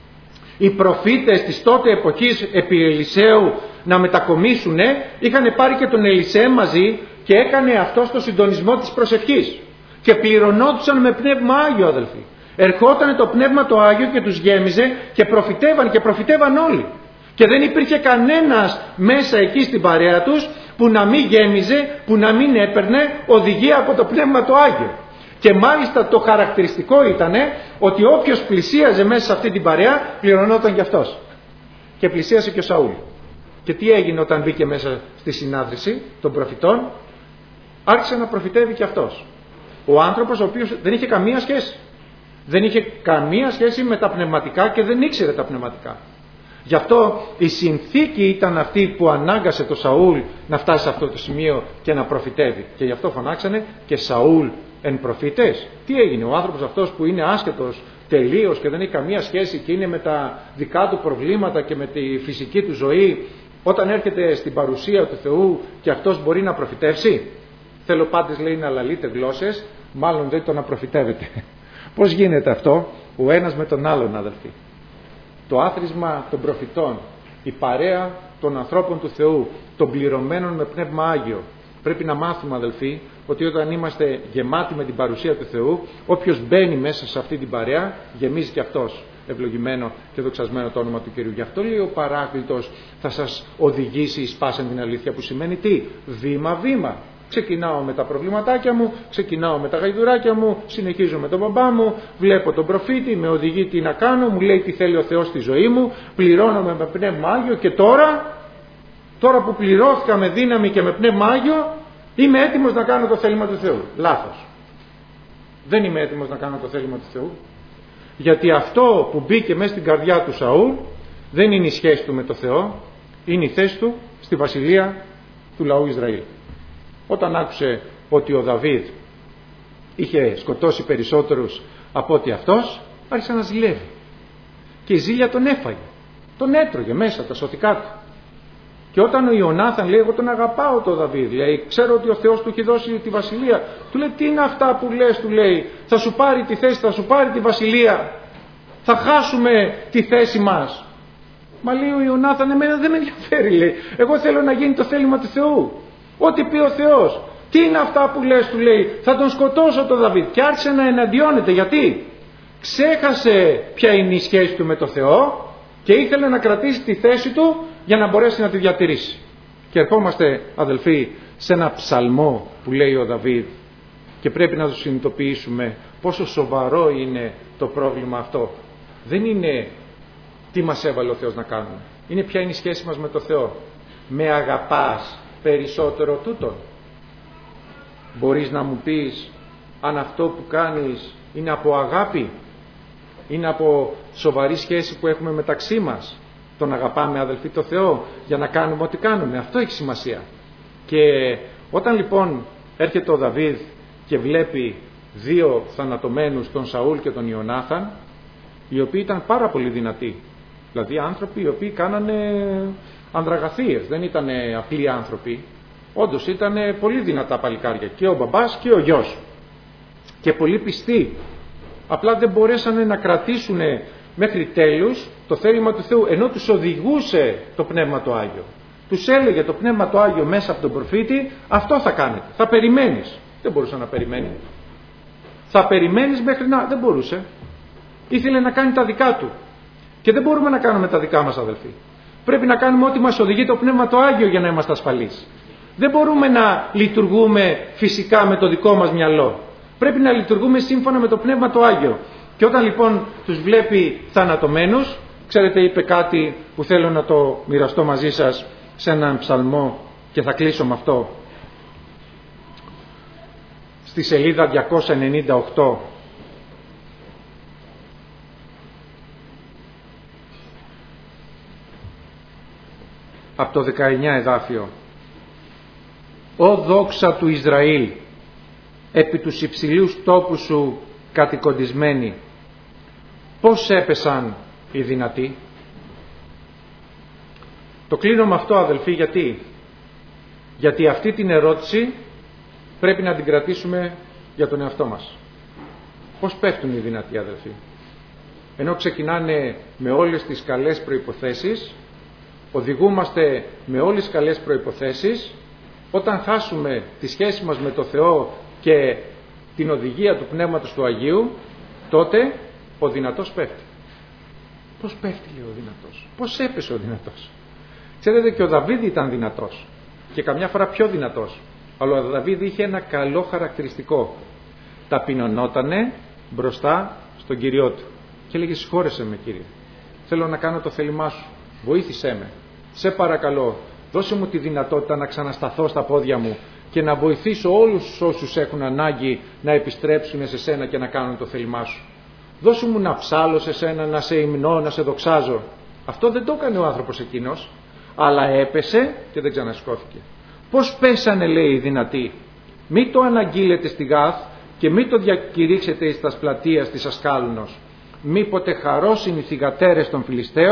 οι προφήτες της τότε εποχής επί Ελισέου να μετακομίσουνε, είχαν πάρει και τον Ελισέ μαζί και έκανε αυτό στο συντονισμό της προσευχής και πληρωνόντουσαν με Πνεύμα Άγιο, αδελφοί. Ερχόταν το Πνεύμα το Άγιο και τους γέμιζε και προφητεύαν και προφητεύαν όλοι. Και δεν υπήρχε κανένας μέσα εκεί στην παρέα τους που να μην γέμιζε, που να μην έπαιρνε οδηγία από το Πνεύμα το Άγιο. Και μάλιστα το χαρακτηριστικό ήταν ότι όποιος πλησίαζε μέσα σε αυτή την παρέα πληρωνόταν κι αυτός. Και πλησίασε και ο Σαούλ. Και τι έγινε όταν μπήκε μέσα στη συνάδρηση των προφητών? Άρχισε να προφητεύει κι αυτός. Ο άνθρωπος ο οποίος δεν είχε καμία σχέση. Δεν είχε καμία σχέση με τα πνευματικά και δεν ήξερε τα πνευματικά. Γι' αυτό η συνθήκη ήταν αυτή που ανάγκασε το Σαούλ να φτάσει σε αυτό το σημείο και να προφητεύει. Και γι' αυτό φωνάξανε και Σαούλ εν προφήτες. Τι έγινε? Ο άνθρωπος αυτός που είναι άσχετος τελείως και δεν έχει καμία σχέση και είναι με τα δικά του προβλήματα και με τη φυσική του ζωή, όταν έρχεται στην παρουσία του Θεού και αυτός μπορεί να προφητεύσει? Θέλω πάντες, λέει, να αναλύετε γλώσσες, μάλλον δεν το να προφητεύετε. Πώς γίνεται αυτό? Ο ένας με τον άλλον, αδελφοί. Το άθροισμα των προφητών, η παρέα των ανθρώπων του Θεού, των πληρωμένων με Πνεύμα Άγιο. Πρέπει να μάθουμε, αδελφοί, ότι όταν είμαστε γεμάτοι με την παρουσία του Θεού, όποιος μπαίνει μέσα σε αυτή την παρέα, γεμίζει και αυτός. Ευλογημένο και δοξασμένο το όνομα του Κυρίου. Γι' αυτό, λέει, ο Παράκλητος θα σας οδηγήσει εις πάσαν την αλήθεια, που σημαίνει τι? Βήμα-βήμα. Ξεκινάω με τα προβληματάκια μου, ξεκινάω με τα γαϊδουράκια μου, συνεχίζω με τον μπαμπά μου, βλέπω τον προφήτη, με οδηγεί τι να κάνω, μου λέει τι θέλει ο Θεός στη ζωή μου, πληρώνομαι με Πνεύμα Άγιο και τώρα, τώρα που πληρώθηκα με δύναμη και με Πνεύμα Άγιο, είμαι έτοιμος να κάνω το θέλημα του Θεού. Λάθος. Δεν είμαι έτοιμος να κάνω το θέλημα του Θεού. Γιατί αυτό που μπήκε μέσα στην καρδιά του Σαούλ δεν είναι η σχέση του με το Θεό, είναι η θέση του στη βασιλεία του λαού Ισραήλ. Όταν άκουσε ότι ο Δαβίδ είχε σκοτώσει περισσότερους από ότι αυτός, άρχισε να ζηλεύει. Και η ζήλια τον έφαγε. Τον έτρωγε μέσα τα σωθικά του. Και όταν ο Ιωνάθαν λέει, εγώ τον αγαπάω τον Δαβίδ, λέει, ξέρω ότι ο Θεός του έχει δώσει τη βασιλεία. Του λέει, τι είναι αυτά που λες, του λέει, θα σου πάρει τη θέση, θα σου πάρει τη βασιλεία. Θα χάσουμε τη θέση μας. Μα λέει ο Ιωνάθαν, εμένα δεν με ενδιαφέρει, λέει. Εγώ θέλω να γίνει το θέλημα του Θεού. Ό,τι πει ο Θεός. Τι είναι αυτά που λες, του λέει, θα τον σκοτώσω τον Δαβίδ. Και άρχισε να εναντιώνεται. Γιατί? Ξέχασε ποια είναι η σχέση του με το Θεό και ήθελε να κρατήσει τη θέση του για να μπορέσει να τη διατηρήσει. Και ερχόμαστε, αδελφοί, σε ένα ψαλμό που λέει ο Δαβίδ και πρέπει να το συνειδητοποιήσουμε πόσο σοβαρό είναι το πρόβλημα αυτό. Δεν είναι τι μας έβαλε ο Θεός να κάνουμε. Είναι ποια είναι η σχέση μας με το Θεό. Με αγαπάς περισσότερο τούτον? Μπορείς να μου πεις αν αυτό που κάνεις είναι από αγάπη, είναι από σοβαρή σχέση που έχουμε μεταξύ μας? Τον αγαπάμε, αδελφοί, το Θεό για να κάνουμε ό,τι κάνουμε? Αυτό έχει σημασία. Και όταν λοιπόν έρχεται ο Δαβίδ και βλέπει δύο θανατωμένους, τον Σαούλ και τον Ιωνάθαν, οι οποίοι ήταν πάρα πολύ δυνατοί, δηλαδή άνθρωποι οι οποίοι κάνανε ανδραγαθίες, δεν ήταν απλοί άνθρωποι, όντως ήταν πολύ δυνατά παλικάρια, και ο μπαμπάς και ο γιος, και πολύ πιστοί, απλά δεν μπορέσανε να κρατήσουν μέχρι τέλους το θέλημα του Θεού, ενώ τους οδηγούσε το Πνεύμα το Άγιο. Τους έλεγε το Πνεύμα το Άγιο μέσα από τον προφήτη, αυτό θα κάνετε, θα περιμένεις. Δεν μπορούσε να περιμένει. Θα περιμένεις μέχρι να... Δεν μπορούσε. Ήθελε να κάνει τα δικά του. Και δεν μπορούμε να κάνουμε τα δικά μας, αδελφοί. Πρέπει να κάνουμε ό,τι μας οδηγεί το Πνεύμα το Άγιο για να είμαστε ασφαλείς. Δεν μπορούμε να λειτουργούμε φυσικά με το δικό μας μυαλό. Πρέπει να λειτουργούμε σύμφωνα με το Πνεύμα το Άγιο. Και όταν λοιπόν τους βλέπει θανατωμένους, ξέρετε, είπε κάτι που θέλω να το μοιραστώ μαζί σας σε έναν ψαλμό και θα κλείσω με αυτό. Στη σελίδα διακόσια ενενήντα οκτώ, από το δεκαεννιά εδάφιο. «Ω δόξα του Ισραήλ, επί τους υψηλούς τόπους σου κατοικοντισμένοι, πώς έπεσαν οι δυνατοί?» Το κλείνω με αυτό, αδελφοί, γιατί γιατί αυτή την ερώτηση πρέπει να την κρατήσουμε για τον εαυτό μας. Πώς πέφτουν οι δυνατοί, αδελφοί? Ενώ ξεκινάνε με όλες τις καλές προϋποθέσεις, οδηγούμαστε με όλες τις καλές προϋποθέσεις, όταν χάσουμε τη σχέση μας με το Θεό και την οδηγία του Πνεύματος του Αγίου, τότε ο δυνατός πέφτει. Πώς πέφτει, λέει, ο δυνατός? Πώς έπεσε ο δυνατός? Ξέρετε, και ο Δαβίδ ήταν δυνατός και καμιά φορά πιο δυνατός, αλλά ο Δαβίδ είχε ένα καλό χαρακτηριστικό. Ταπεινωνότανε μπροστά στον Κυριό του και έλεγε, συγχώρεσέ με, Κύριε, θέλω να κάνω το θέλημά σου, βοήθησέ με, σε παρακαλώ, δώσε μου τη δυνατότητα να ξανασταθώ στα πόδια μου και να βοηθήσω όλους όσους έχουν ανάγκη να επιστρέψουν σε σένα και να κάνουν το θέλημά σου. Δώσε μου να ψάλω σε σένα, να σε υμνώ, να σε δοξάζω. Αυτό δεν το έκανε ο άνθρωπος εκείνος, αλλά έπεσε και δεν ξανασκώθηκε. Πώς πέσανε, λέει, οι δυνατοί? Μη το αναγγείλετε στη Γάθ και μη το διακηρύξετε εις τας πλατείας της Ασκάλωνος. Μήποτε χαρώσιν οι θυγατέρες των Φιλιστέων,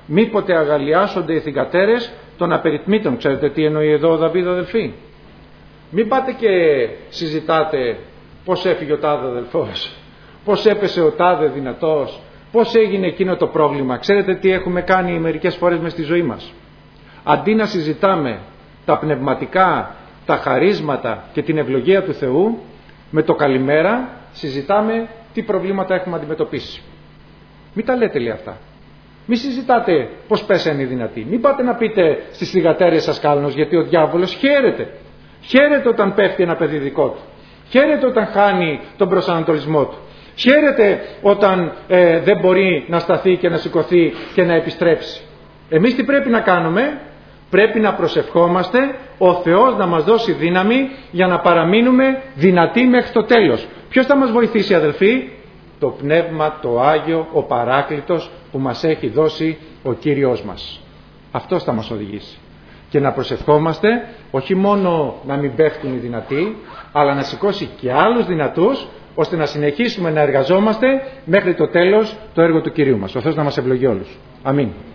μήποτε αγαλιάσονται οι θυγατέρες των απεριτμήτων. Ξέρετε τι εννοεί εδώ ο Δαβίδ, αδελφοί? Μην πάτε και συζητάτε πώς έφυγε ο τάδε αδελφός, πώς έπεσε ο τάδε δυνατός, πώς έγινε εκείνο το πρόβλημα. Ξέρετε τι έχουμε κάνει μερικές φορές μες στη ζωή μας? Αντί να συζητάμε τα πνευματικά, τα χαρίσματα και την ευλογία του Θεού, με το καλημέρα συζητάμε τι προβλήματα έχουμε αντιμετωπίσει. Μην τα λέτε, λέει, αυτά. Μην συζητάτε πώς πέσανε οι δυνατοί. Μην πάτε να πείτε στις θυγατέρες σας κάλνος, γιατί ο διάβολος χαίρεται. Χαίρεται όταν πέφτει ένα παιδί δικό του. Χαίρεται όταν χάνει τον προσανατολισμό του. Χαίρεται όταν ε, δεν μπορεί να σταθεί και να σηκωθεί και να επιστρέψει. Εμείς τι πρέπει να κάνουμε? Πρέπει να προσευχόμαστε ο Θεός να μας δώσει δύναμη για να παραμείνουμε δυνατοί μέχρι το τέλος. Ποιος θα μας βοηθήσει, αδελφοί? Το Πνεύμα, το Άγιο, ο Παράκλητος που μας έχει δώσει ο Κύριος μας. Αυτός θα μας οδηγήσει. Και να προσευχόμαστε όχι μόνο να μην πέφτουν οι δυνατοί, αλλά να σηκώσει και άλλους δυνατούς, ώστε να συνεχίσουμε να εργαζόμαστε μέχρι το τέλος το έργο του Κυρίου μας. Ο Θεός να μας ευλογεί όλους. Αμήν.